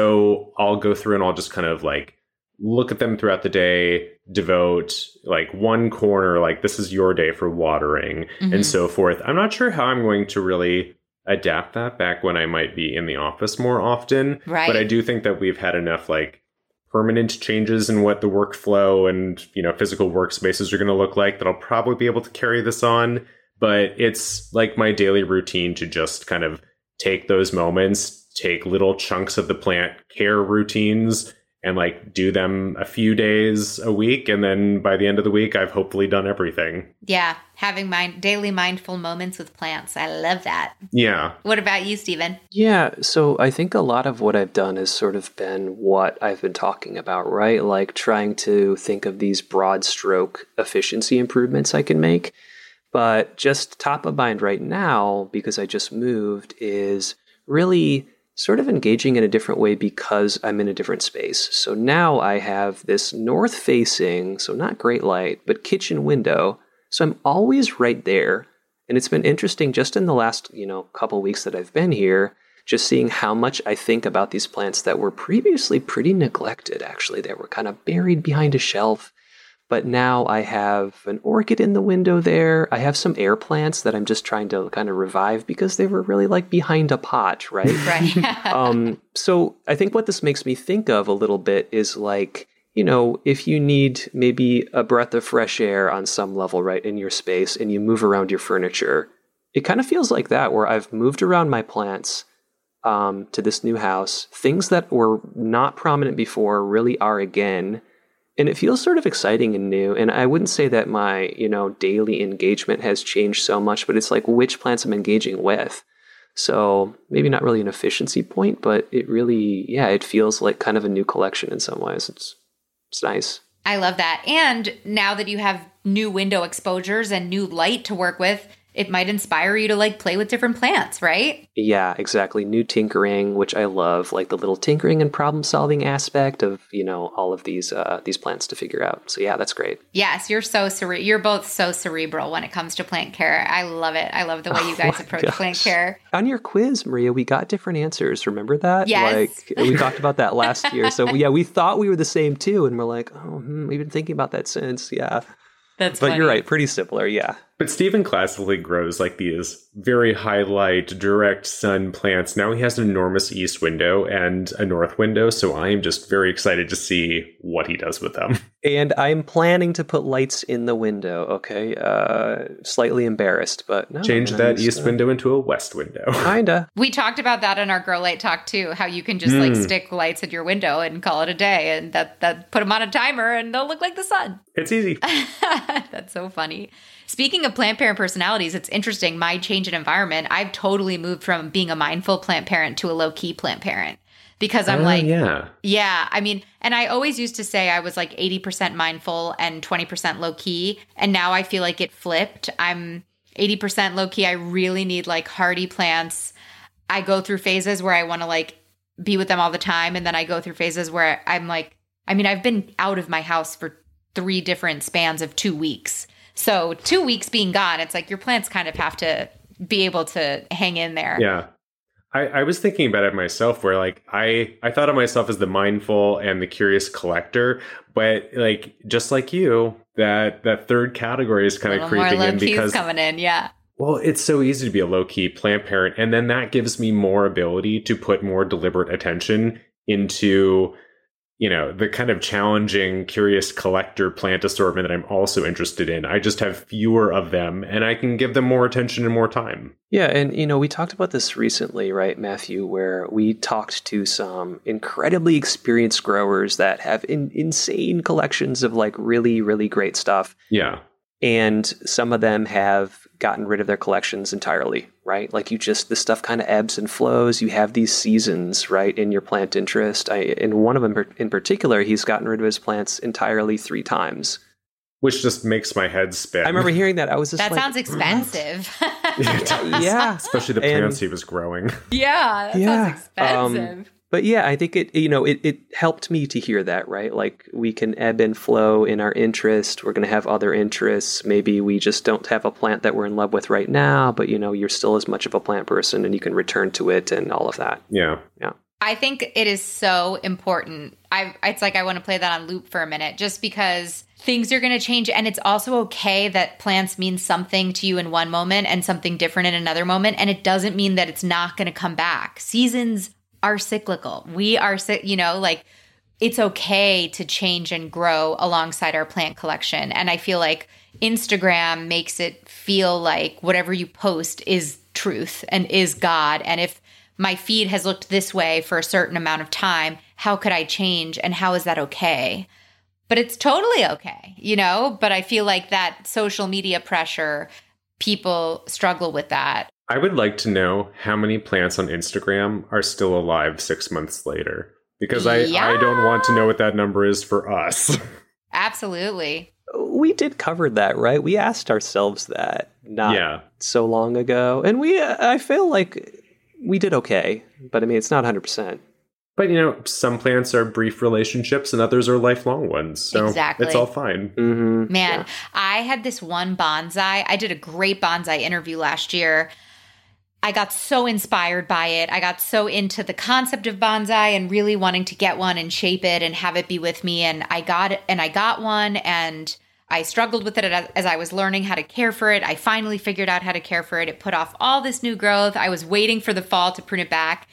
So I'll go through and I'll just kind of like look at them throughout the day, devote like one corner, like this is your day for watering and so forth. I'm not sure how I'm going to really adapt that back when I might be in the office more often. Right. But I do think that we've had enough like permanent changes in what the workflow and, physical workspaces are going to look like that I'll probably be able to carry this on. But it's like my daily routine to just kind of take those moments, take little chunks of the plant care routines and like do them a few days a week. And then by the end of the week, I've hopefully done everything. Yeah. Having daily mindful moments with plants. I love that. Yeah. What about you, Stephen? Yeah. So I think a lot of what I've done has sort of been what I've been talking about, right? Like trying to think of these broad stroke efficiency improvements I can make. But just top of mind right now, because I just moved, is really sort of engaging in a different way because I'm in a different space. So now I have this north facing, so not great light, but kitchen window. So I'm always right there. And it's been interesting just in the last, couple weeks that I've been here, just seeing how much I think about these plants that were previously pretty neglected, actually. They were kind of buried behind a shelf. But now I have an orchid in the window there. I have some air plants that I'm just trying to kind of revive because they were really like behind a pot, right? Right. So I think what this makes me think of a little bit is like, if you need maybe a breath of fresh air on some level, right, in your space and you move around your furniture, it kind of feels like that where I've moved around my plants to this new house. Things that were not prominent before really are again. And it feels sort of exciting and new. And I wouldn't say that my, daily engagement has changed so much, but it's like which plants I'm engaging with. So maybe not really an efficiency point, but it really, it feels like kind of a new collection in some ways. It's nice. I love that. And now that you have new window exposures and new light to work with, it might inspire you to like play with different plants, right? Yeah, exactly. New tinkering, which I love, like the little tinkering and problem solving aspect of, all of these plants to figure out. So yeah, that's great. Yes, you're both so cerebral when it comes to plant care. I love it. I love the way you guys approach plant care. On your quiz, Maria, we got different answers. Remember that? Yes. Like we talked about that last year. So yeah, we thought we were the same too. And we're like, we've been thinking about that since. Yeah. But funny. You're right. Pretty similar. Yeah. But Stephen classically grows like these very high light, direct sun plants. Now he has an enormous east window and a north window. So I am just very excited to see what he does with them. And I'm planning to put lights in the window. Okay. Slightly embarrassed, but no. Change that east window into a west window. Kinda. We talked about that in our Girl Light Talk too, how you can just like stick lights at your window and call it a day, and that put them on a timer and they'll look like the sun. It's easy. That's so funny. Speaking of plant parent personalities, it's interesting. My change in environment, I've totally moved from being a mindful plant parent to a low-key plant parent because I'm yeah. I mean, and I always used to say I was like 80% mindful and 20% low-key. And now I feel like it flipped. I'm 80% low-key. I really need like hardy plants. I go through phases where I want to like be with them all the time. And then I go through phases where I'm like, I've been out of my house for 3 different spans of 2 weeks. So 2 weeks being gone, it's like your plants kind of have to be able to hang in there. Yeah. I was thinking about it myself where like I thought of myself as the mindful and the curious collector, but like just like you, that third category is kind of creeping in because coming in, yeah. Well, it's so easy to be a low-key plant parent, and then that gives me more ability to put more deliberate attention into the kind of challenging, curious collector plant assortment that I'm also interested in. I just have fewer of them and I can give them more attention and more time. Yeah. And, we talked about this recently, right, Matthew, where we talked to some incredibly experienced growers that have insane collections of like really, really great stuff. Yeah. And some of them have gotten rid of their collections entirely, right? Like the stuff kind of ebbs and flows. You have these seasons, right, in your plant interest. In one of them in particular, he's gotten rid of his plants entirely 3 times. Which just makes my head spin. I remember hearing that. I was just that sounds expensive. Yeah. Especially the plants he was growing. Yeah, that sounds expensive. But yeah, I think it helped me to hear that, right? Like we can ebb and flow in our interest. We're going to have other interests. Maybe we just don't have a plant that we're in love with right now, but you're still as much of a plant person and you can return to it and all of that. Yeah. Yeah. I think it is so important. It's like I want to play that on loop for a minute just because things are going to change. And it's also okay that plants mean something to you in one moment and something different in another moment. And it doesn't mean that it's not going to come back. Seasons are cyclical. We are, like it's okay to change and grow alongside our plant collection. And I feel like Instagram makes it feel like whatever you post is truth and is God. And if my feed has looked this way for a certain amount of time, how could I change? And how is that okay? But it's totally okay, But I feel like that social media pressure, people struggle with that. I would like to know how many plants on Instagram are still alive 6 months later, because I don't want to know what that number is for us. Absolutely. We did cover that, right? We asked ourselves that not so long ago. And I feel like we did okay, but I mean, it's not 100%. But, some plants are brief relationships and others are lifelong ones. So exactly. It's all fine. Mm-hmm. Man, I had this one bonsai. I did a great bonsai interview last year. I got so inspired by it. I got so into the concept of bonsai and really wanting to get one and shape it and have it be with me. And I got it, and I got one, and I struggled with it as I was learning how to care for it. I finally figured out how to care for it. It put off all this new growth. I was waiting for the fall to prune it back.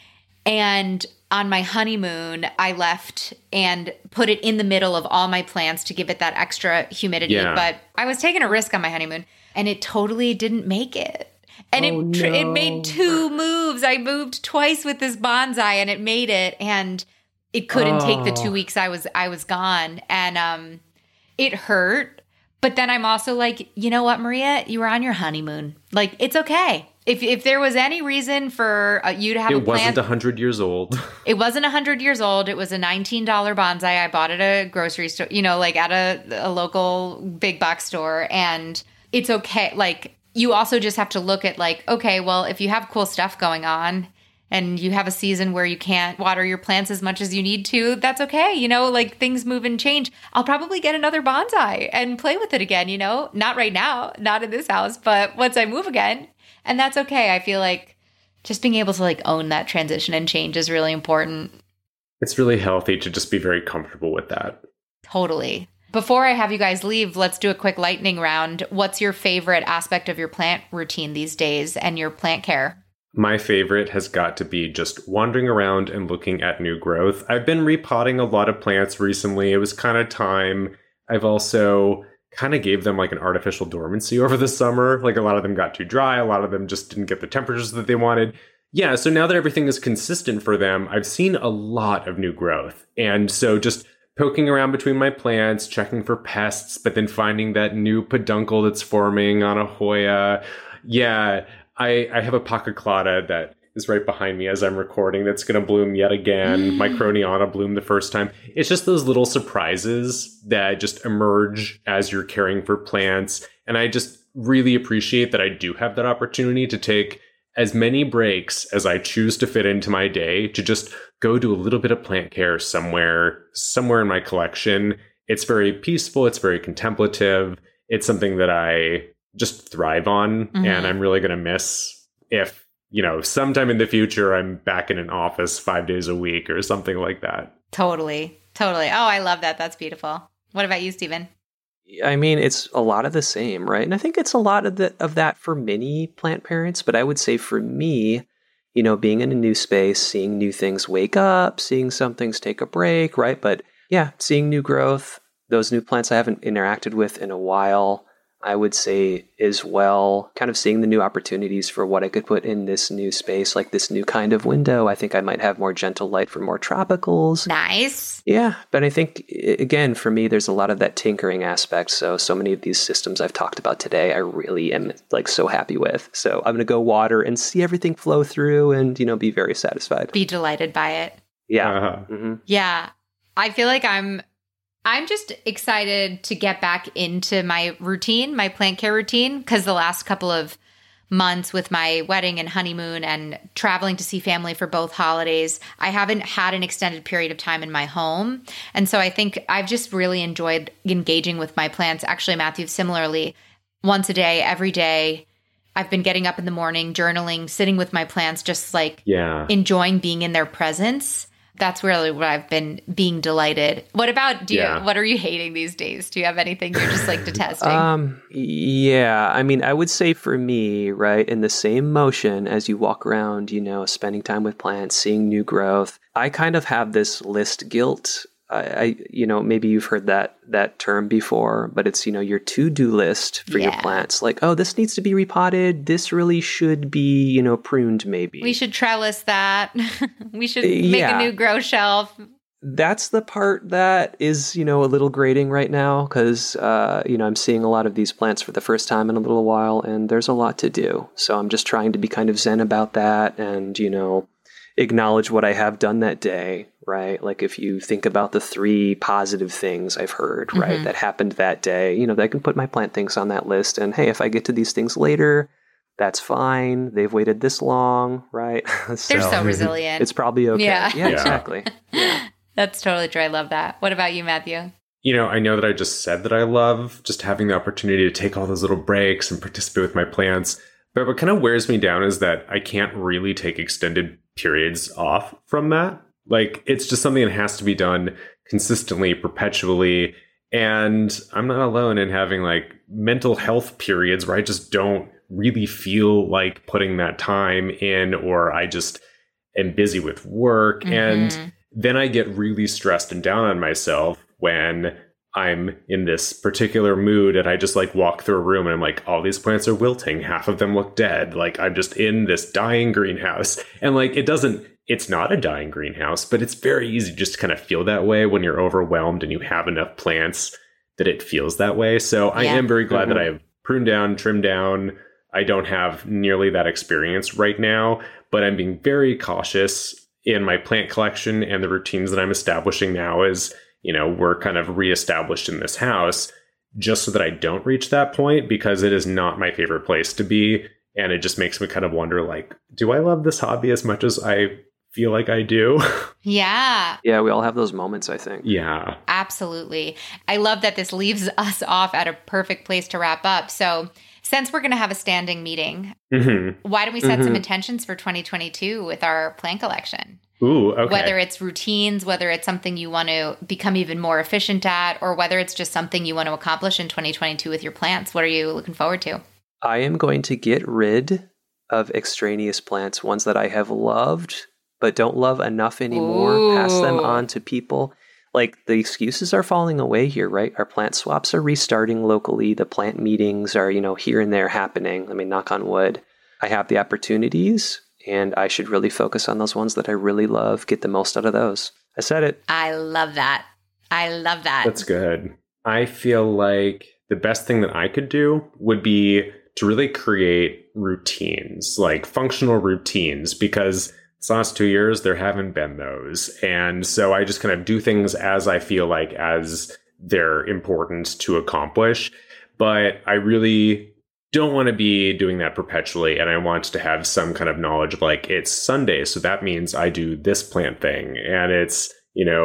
And on my honeymoon, I left and put it in the middle of all my plants to give it that extra humidity. Yeah. But I was taking a risk on my honeymoon, and it totally didn't make it. And it made 2 moves. I moved twice with this bonsai, and it made it. And it couldn't take the 2 weeks I was gone, and it hurt. But then I'm also like, you know what, Maria, you were on your honeymoon. Like, it's okay. If there was any reason for you to have a plant, it wasn't 100 years old. It wasn't 100 years old. It was a $19 bonsai. I bought it at a grocery store, like at a local big box store, and it's okay. Like, you also just have to look at like, okay, well, if you have cool stuff going on and you have a season where you can't water your plants as much as you need to, that's okay. Like things move and change. I'll probably get another bonsai and play with it again, not right now, not in this house, but once I move again. And that's okay. I feel like just being able to like own that transition and change is really important. It's really healthy to just be very comfortable with that. Totally. Before I have you guys leave, let's do a quick lightning round. What's your favorite aspect of your plant routine these days and your plant care? My favorite has got to be just wandering around and looking at new growth. I've been repotting a lot of plants recently. It was kind of time. I've also kind of gave them like an artificial dormancy over the summer. Like a lot of them got too dry. A lot of them just didn't get the temperatures that they wanted. Yeah, so now that everything is consistent for them, I've seen a lot of new growth. And so just poking around between my plants, checking for pests, but then finding that new peduncle that's forming on a Hoya. Yeah, I have a Pachyclada that is right behind me as I'm recording that's going to bloom yet again. My Croniana bloomed the first time. It's just those little surprises that just emerge as you're caring for plants. And I just really appreciate that I do have that opportunity to take as many breaks as I choose to fit into my day to just go do a little bit of plant care somewhere in my collection. It's very peaceful. It's very contemplative. It's something that I just thrive on. Mm-hmm. And I'm really going to miss if, sometime in the future, I'm back in an office 5 days a week or something like that. Totally. Oh, I love that. That's beautiful. What about you, Stephen? I mean, it's a lot of the same, right? And I think it's a lot of that for many plant parents. But I would say for me, being in a new space, seeing new things wake up, seeing some things take a break, right? But yeah, seeing new growth, those new plants I haven't interacted with in a while, I would say as well, kind of seeing the new opportunities for what I could put in this new space, like this new kind of window. I think I might have more gentle light for more tropicals. Nice. Yeah, but I think, again, for me, there's a lot of that tinkering aspect. So many of these systems I've talked about today, I really am like so happy with. So I'm going to go water and see everything flow through and, be very satisfied. Be delighted by it. Yeah. Uh-huh. Yeah. I feel like I'm just excited to get back into my routine, my plant care routine, because the last couple of months with my wedding and honeymoon and traveling to see family for both holidays, I haven't had an extended period of time in my home. And so I think I've just really enjoyed engaging with my plants. Actually, Matthew, similarly, once a day, every day, I've been getting up in the morning, journaling, sitting with my plants, just like enjoying being in their presence. That's really what I've been being delighted. What about what are you hating these days? Do you have anything you're just like detesting? Yeah. I mean, I would say for me, right, in the same motion as you walk around, spending time with plants, seeing new growth, I kind of have this list guilt. I maybe you've heard that term before, but it's, your to-do list for your plants. Like, oh, this needs to be repotted. This really should be, pruned maybe. We should trellis that. We should make a new grow shelf. That's the part that is, a little grating right now because, I'm seeing a lot of these plants for the first time in a little while, and there's a lot to do. So I'm just trying to be kind of zen about that and, acknowledge what I have done that day, right? Like if you think about the 3 positive things I've heard, right, that happened that day, I can put my plant things on that list. And hey, if I get to these things later, that's fine. They've waited this long, right? They're so resilient. It's probably okay. Yeah. Yeah, exactly. Yeah. That's totally true. I love that. What about you, Matthew? I know that I just said that I love just having the opportunity to take all those little breaks and participate with my plants. But what kind of wears me down is that I can't really take extended periods off from that. Like, it's just something that has to be done consistently, perpetually. And I'm not alone in having like mental health periods where I just don't really feel like putting that time in, or I just am busy with work. And then I get really stressed and down on myself when I'm in this particular mood and I just like walk through a room and I'm like, all these plants are wilting. Half of them look dead. Like I'm just in this dying greenhouse. And like, it's not a dying greenhouse, but it's very easy just to kind of feel that way when you're overwhelmed and you have enough plants that it feels that way. So I am very glad that I have pruned down, trimmed down. I don't have nearly that experience right now, but I'm being very cautious in my plant collection and the routines that I'm establishing now as we're kind of reestablished in this house, just so that I don't reach that point, because it is not my favorite place to be. And it just makes me kind of wonder, like, do I love this hobby as much as I feel like I do? Yeah. Yeah, we all have those moments, I think. Yeah. Absolutely. I love that this leaves us off at a perfect place to wrap up. So since we're going to have a standing meeting, why don't we set some intentions for 2022 with our plant collection? Ooh, okay. Whether it's routines, whether it's something you want to become even more efficient at, or whether it's just something you want to accomplish in 2022 with your plants. What are you looking forward to? I am going to get rid of extraneous plants, ones that I have loved, but don't love enough anymore. Pass them on to people. Like, the excuses are falling away here, right? Our plant swaps are restarting locally. The plant meetings are, here and there happening. I mean, knock on wood. I have the opportunities, and I should really focus on those ones that I really love, get the most out of those. I said it. I love that. That's good. I feel like the best thing that I could do would be to really create routines, like functional routines, because this last 2 years, there haven't been those. And so I just kind of do things as I feel like as they're important to accomplish. But I really don't want to be doing that perpetually. And I want to have some kind of knowledge of like, it's Sunday, so that means I do this plant thing. And it's,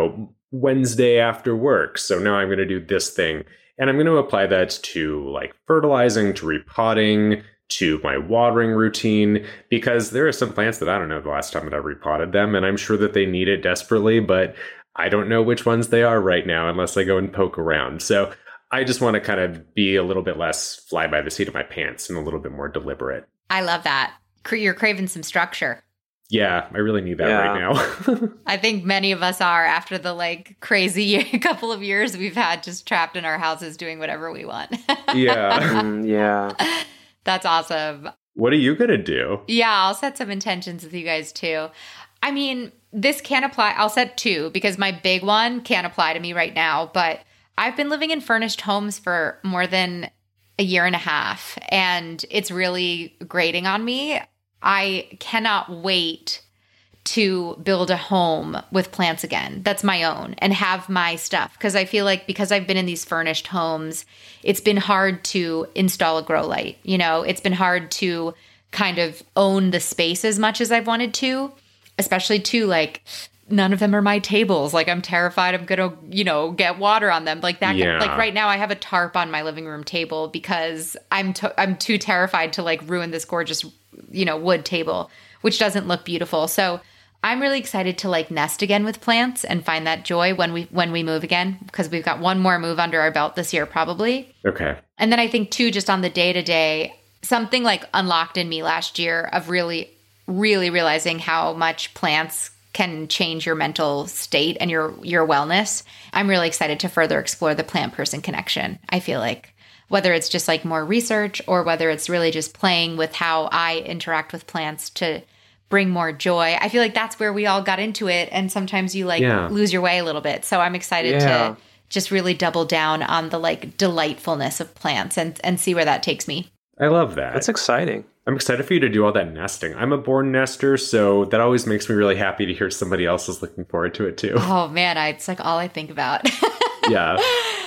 Wednesday after work, so now I'm going to do this thing. And I'm going to apply that to like fertilizing, to repotting, to my watering routine, because there are some plants that I don't know the last time that I repotted them, and I'm sure that they need it desperately, but I don't know which ones they are right now unless I go and poke around. So I just want to kind of be a little bit less fly by the seat of my pants and a little bit more deliberate. I love that. You're craving some structure. Yeah, I really need that right now. I think many of us are after the crazy couple of years we've had just trapped in our houses doing whatever we want. Yeah. Yeah. That's awesome. What are you going to do? Yeah, I'll set some intentions with you guys too. I mean, this can apply. I'll set 2 because my big one can't apply to me right now, but I've been living in furnished homes for more than a year and a half, and it's really grating on me. I cannot wait to build a home with plants again that's my own and have my stuff, because I feel like because I've been in these furnished homes, it's been hard to install a grow light. It's been hard to kind of own the space as much as I've wanted to, especially too, none of them are my tables. I'm terrified I'm going to, get water on them like that. Yeah. Right now I have a tarp on my living room table because I'm too terrified to ruin this gorgeous, wood table, which doesn't look beautiful. So I'm really excited to nest again with plants and find that joy when we move again, because we've got one more move under our belt this year, probably. Okay. And then I think too, just on the day-to-day, something unlocked in me last year of really, really realizing how much plants can change your mental state and your wellness. I'm really excited to further explore the plant-person connection. I feel like whether it's just more research or whether it's really just playing with how I interact with plants to bring more joy. I feel like that's where we all got into it. And sometimes you lose your way a little bit. So I'm excited to just really double down on the delightfulness of plants and see where that takes me. I love that. That's exciting. I'm excited for you to do all that nesting. I'm a born nester, so that always makes me really happy to hear somebody else is looking forward to it too. Oh man, it's all I think about. Yeah.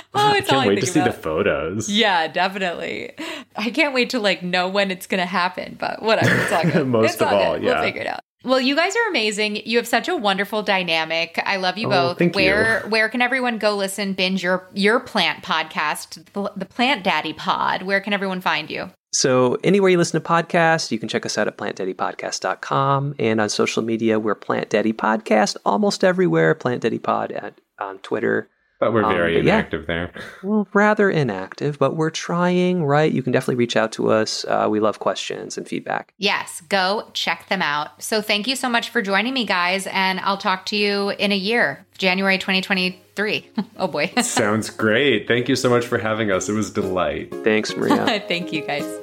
I can't wait to see the photos. Yeah, definitely. I can't wait to know when it's going to happen, but whatever. It's all good. Most of all, good. We'll figure it out. Well, you guys are amazing. You have such a wonderful dynamic. I love you both. Thank you. Where can everyone go binge your plant podcast, the Plant Daddy Pod? Where can everyone find you? So anywhere you listen to podcasts, you can check us out at plantdaddypodcast.com. And on social media, we're Plant Daddy Podcast almost everywhere. Plant Daddy Pod on Twitter. But we're very inactive there. Well, rather inactive, but we're trying, right? You can definitely reach out to us. We love questions and feedback. Yes, go check them out. So thank you so much for joining me, guys. And I'll talk to you in a year, January 2023. Oh, boy. Sounds great. Thank you so much for having us. It was a delight. Thanks, Maria. Thank you, guys.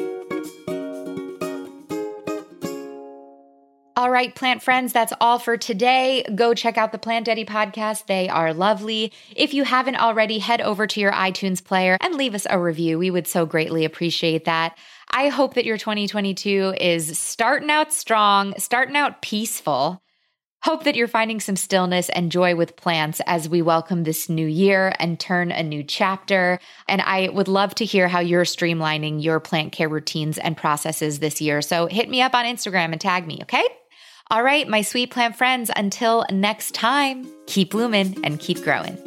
All right, plant friends, that's all for today. Go check out the Plant Daddy podcast. They are lovely. If you haven't already, head over to your iTunes player and leave us a review. We would so greatly appreciate that. I hope that your 2022 is starting out strong, starting out peaceful. Hope that you're finding some stillness and joy with plants as we welcome this new year and turn a new chapter. And I would love to hear how you're streamlining your plant care routines and processes this year. So hit me up on Instagram and tag me, okay? All right, my sweet plant friends, until next time, keep blooming and keep growing.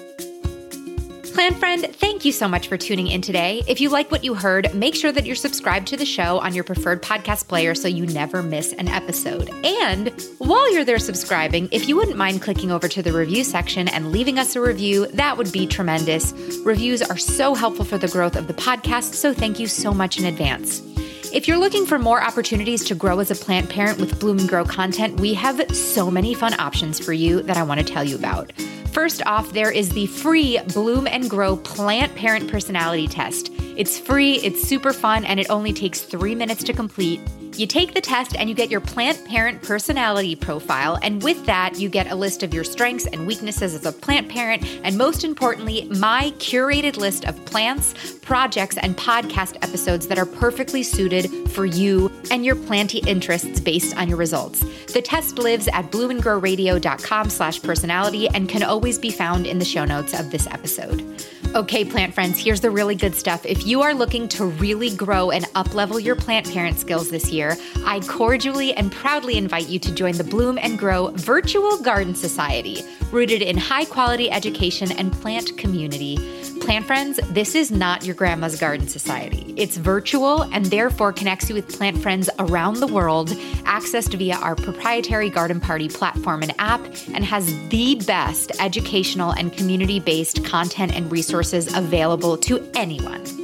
Plant friend, thank you so much for tuning in today. If you like what you heard, make sure that you're subscribed to the show on your preferred podcast player so you never miss an episode. And while you're there subscribing, if you wouldn't mind clicking over to the review section and leaving us a review, that would be tremendous. Reviews are so helpful for the growth of the podcast, so thank you so much in advance. If you're looking for more opportunities to grow as a plant parent with Bloom and Grow content, we have so many fun options for you that I want to tell you about. First off, there is the free Bloom and Grow Plant Parent Personality Test. It's free, it's super fun, and it only takes 3 minutes to complete. You take the test and you get your plant parent personality profile, and with that, you get a list of your strengths and weaknesses as a plant parent, and most importantly, my curated list of plants, projects, and podcast episodes that are perfectly suited for you and your planty interests based on your results. The test lives at bloomandgrowradio.com/personality and can always be found in the show notes of this episode. Okay, plant friends, here's the really good stuff. If you are looking to really grow and up-level your plant parent skills this year, I cordially and proudly invite you to join the Bloom and Grow Virtual Garden Society, rooted in high-quality education and plant community. Plant friends, this is not your grandma's garden society. It's virtual and therefore connects you with plant friends around the world, accessed via our proprietary Garden Party platform and app, and has the best educational and community-based content and resources available to anyone.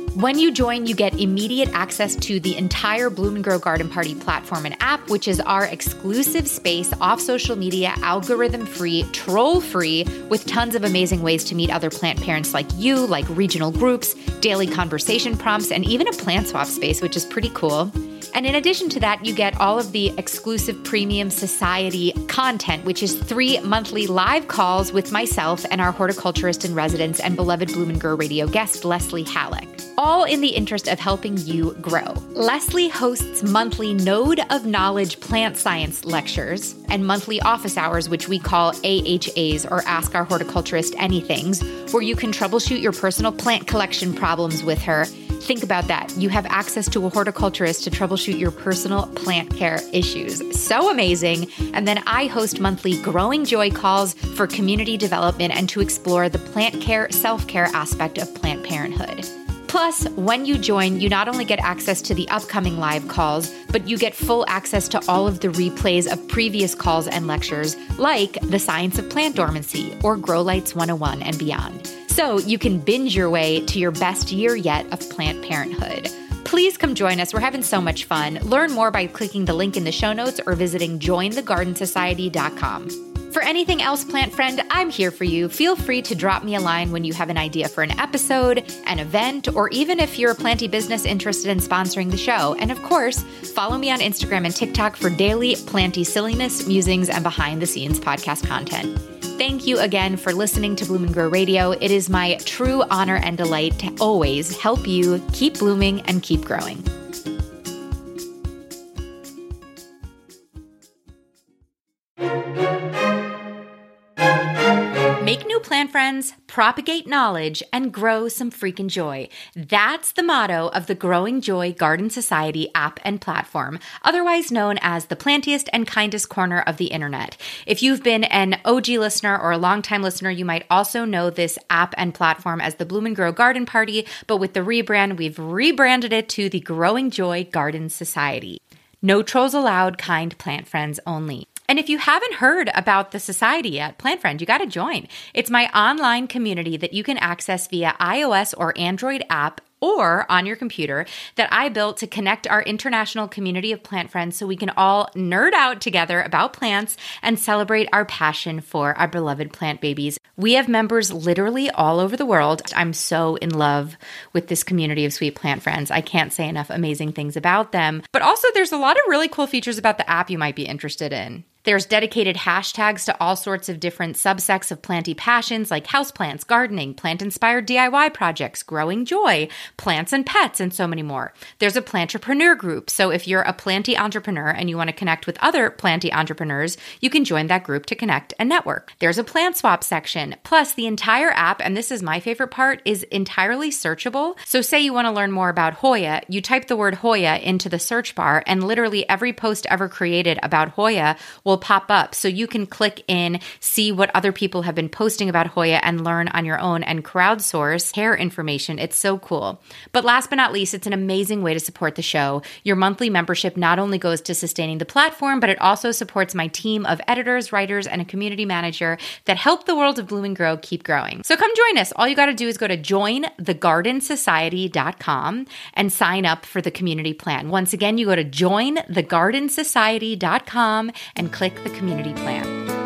When you join, you get immediate access to the entire Bloom and Grow Garden Party platform and app, which is our exclusive space off social media, algorithm-free, troll-free, with tons of amazing ways to meet other plant parents like you, like regional groups, daily conversation prompts, and even a plant swap space, which is pretty cool. And in addition to that, you get all of the exclusive premium society content, which is 3 monthly live calls with myself and our horticulturist in residence and beloved Bloom and Grow Radio guest, Leslie Halleck, all in the interest of helping you grow. Leslie hosts monthly Node of Knowledge plant science lectures and monthly office hours, which we call AHAs, or Ask Our Horticulturist Anythings, where you can troubleshoot your personal plant collection problems with her. Think about that. You have access to a horticulturist to troubleshoot your personal plant care issues. So amazing. And then I host monthly Growing Joy calls for community development and to explore the plant care, self-care aspect of plant parenthood. Plus, when you join, you not only get access to the upcoming live calls, but you get full access to all of the replays of previous calls and lectures, like The Science of Plant Dormancy or Grow Lights 101 and beyond. So you can binge your way to your best year yet of plant parenthood. Please come join us. We're having so much fun. Learn more by clicking the link in the show notes or visiting jointhegardensociety.com. For anything else, plant friend, I'm here for you. Feel free to drop me a line when you have an idea for an episode, an event, or even if you're a planty business interested in sponsoring the show. And of course, follow me on Instagram and TikTok for daily planty silliness, musings, and behind-the-scenes podcast content. Thank you again for listening to Bloom and Grow Radio. It is my true honor and delight to always help you keep blooming and keep growing. Make new plant friends, propagate knowledge, and grow some freaking joy. That's the motto of the Growing Joy Garden Society app and platform, otherwise known as the plantiest and kindest corner of the internet. If you've been an OG listener or a longtime listener, you might also know this app and platform as the Bloom and Grow Garden Party, but with the rebrand, we've rebranded it to the Growing Joy Garden Society. No trolls allowed, kind plant friends only. And if you haven't heard about the society yet, Plant Friend, you got to join. It's my online community that you can access via iOS or Android app or on your computer that I built to connect our international community of plant friends so we can all nerd out together about plants and celebrate our passion for our beloved plant babies. We have members literally all over the world. I'm so in love with this community of sweet plant friends. I can't say enough amazing things about them. But also there's a lot of really cool features about the app you might be interested in. There's dedicated hashtags to all sorts of different subsects of planty passions like houseplants, gardening, plant-inspired DIY projects, growing joy, plants and pets, and so many more. There's a plantrepreneur group, so if you're a planty entrepreneur and you want to connect with other planty entrepreneurs, you can join that group to connect and network. There's a plant swap section, plus the entire app, and this is my favorite part, is entirely searchable. So say you want to learn more about Hoya, you type the word Hoya into the search bar, and literally every post ever created about Hoya will pop up. So you can click in, see what other people have been posting about Hoya and learn on your own and crowdsource hair information. It's so cool. But last but not least, it's an amazing way to support the show. Your monthly membership not only goes to sustaining the platform, but it also supports my team of editors, writers, and a community manager that help the world of Bloom and Grow keep growing. So come join us. All you got to do is go to jointhegardensociety.com and sign up for the community plan. Once again, you go to jointhegardensociety.com and click the community plan.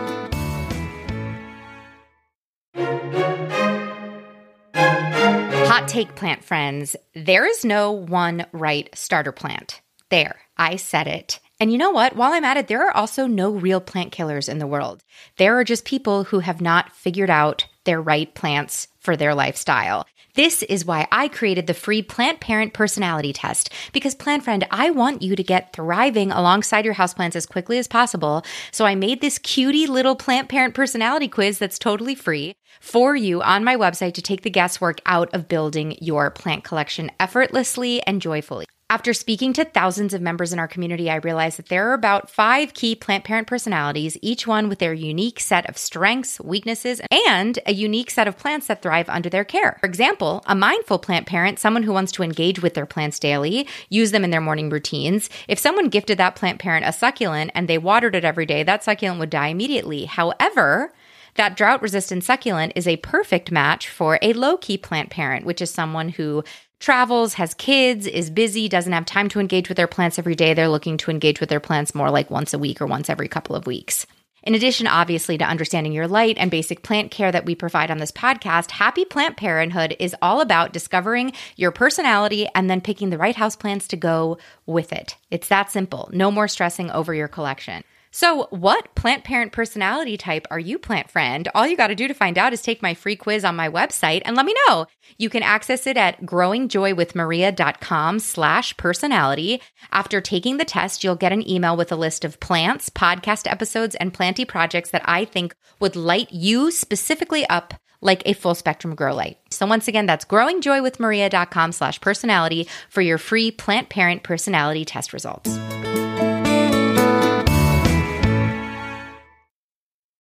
Hot take, plant friends. There is no one right starter plant. There, I said it. And you know what? While I'm at it, there are also no real plant killers in the world. There are just people who have not figured out their right plants for their lifestyle. This is why I created the free Plant Parent Personality Test. Because, Plant Friend, I want you to get thriving alongside your houseplants as quickly as possible. So I made this cutie little Plant Parent Personality Quiz that's totally free for you on my website to take the guesswork out of building your plant collection effortlessly and joyfully. After speaking to thousands of members in our community, I realized that there are about 5 key plant parent personalities, each one with their unique set of strengths, weaknesses, and a unique set of plants that thrive under their care. For example, a mindful plant parent, someone who wants to engage with their plants daily, use them in their morning routines. If someone gifted that plant parent a succulent and they watered it every day, that succulent would die immediately. However, that drought-resistant succulent is a perfect match for a low-key plant parent, which is someone who travels, has kids, is busy, doesn't have time to engage with their plants every day. They're looking to engage with their plants more like once a week or once every couple of weeks. In addition, obviously, to understanding your light and basic plant care that we provide on this podcast, Happy Plant Parenthood is all about discovering your personality and then picking the right houseplants to go with it. It's that simple. No more stressing over your collection. So what plant parent personality type are you, plant friend? All you got to do to find out is take my free quiz on my website and let me know. You can access it at growingjoywithmaria.com/personality. After taking the test, you'll get an email with a list of plants, podcast episodes, and planty projects that I think would light you specifically up like a full spectrum grow light. So once again, that's growingjoywithmaria.com/personality for your free plant parent personality test results.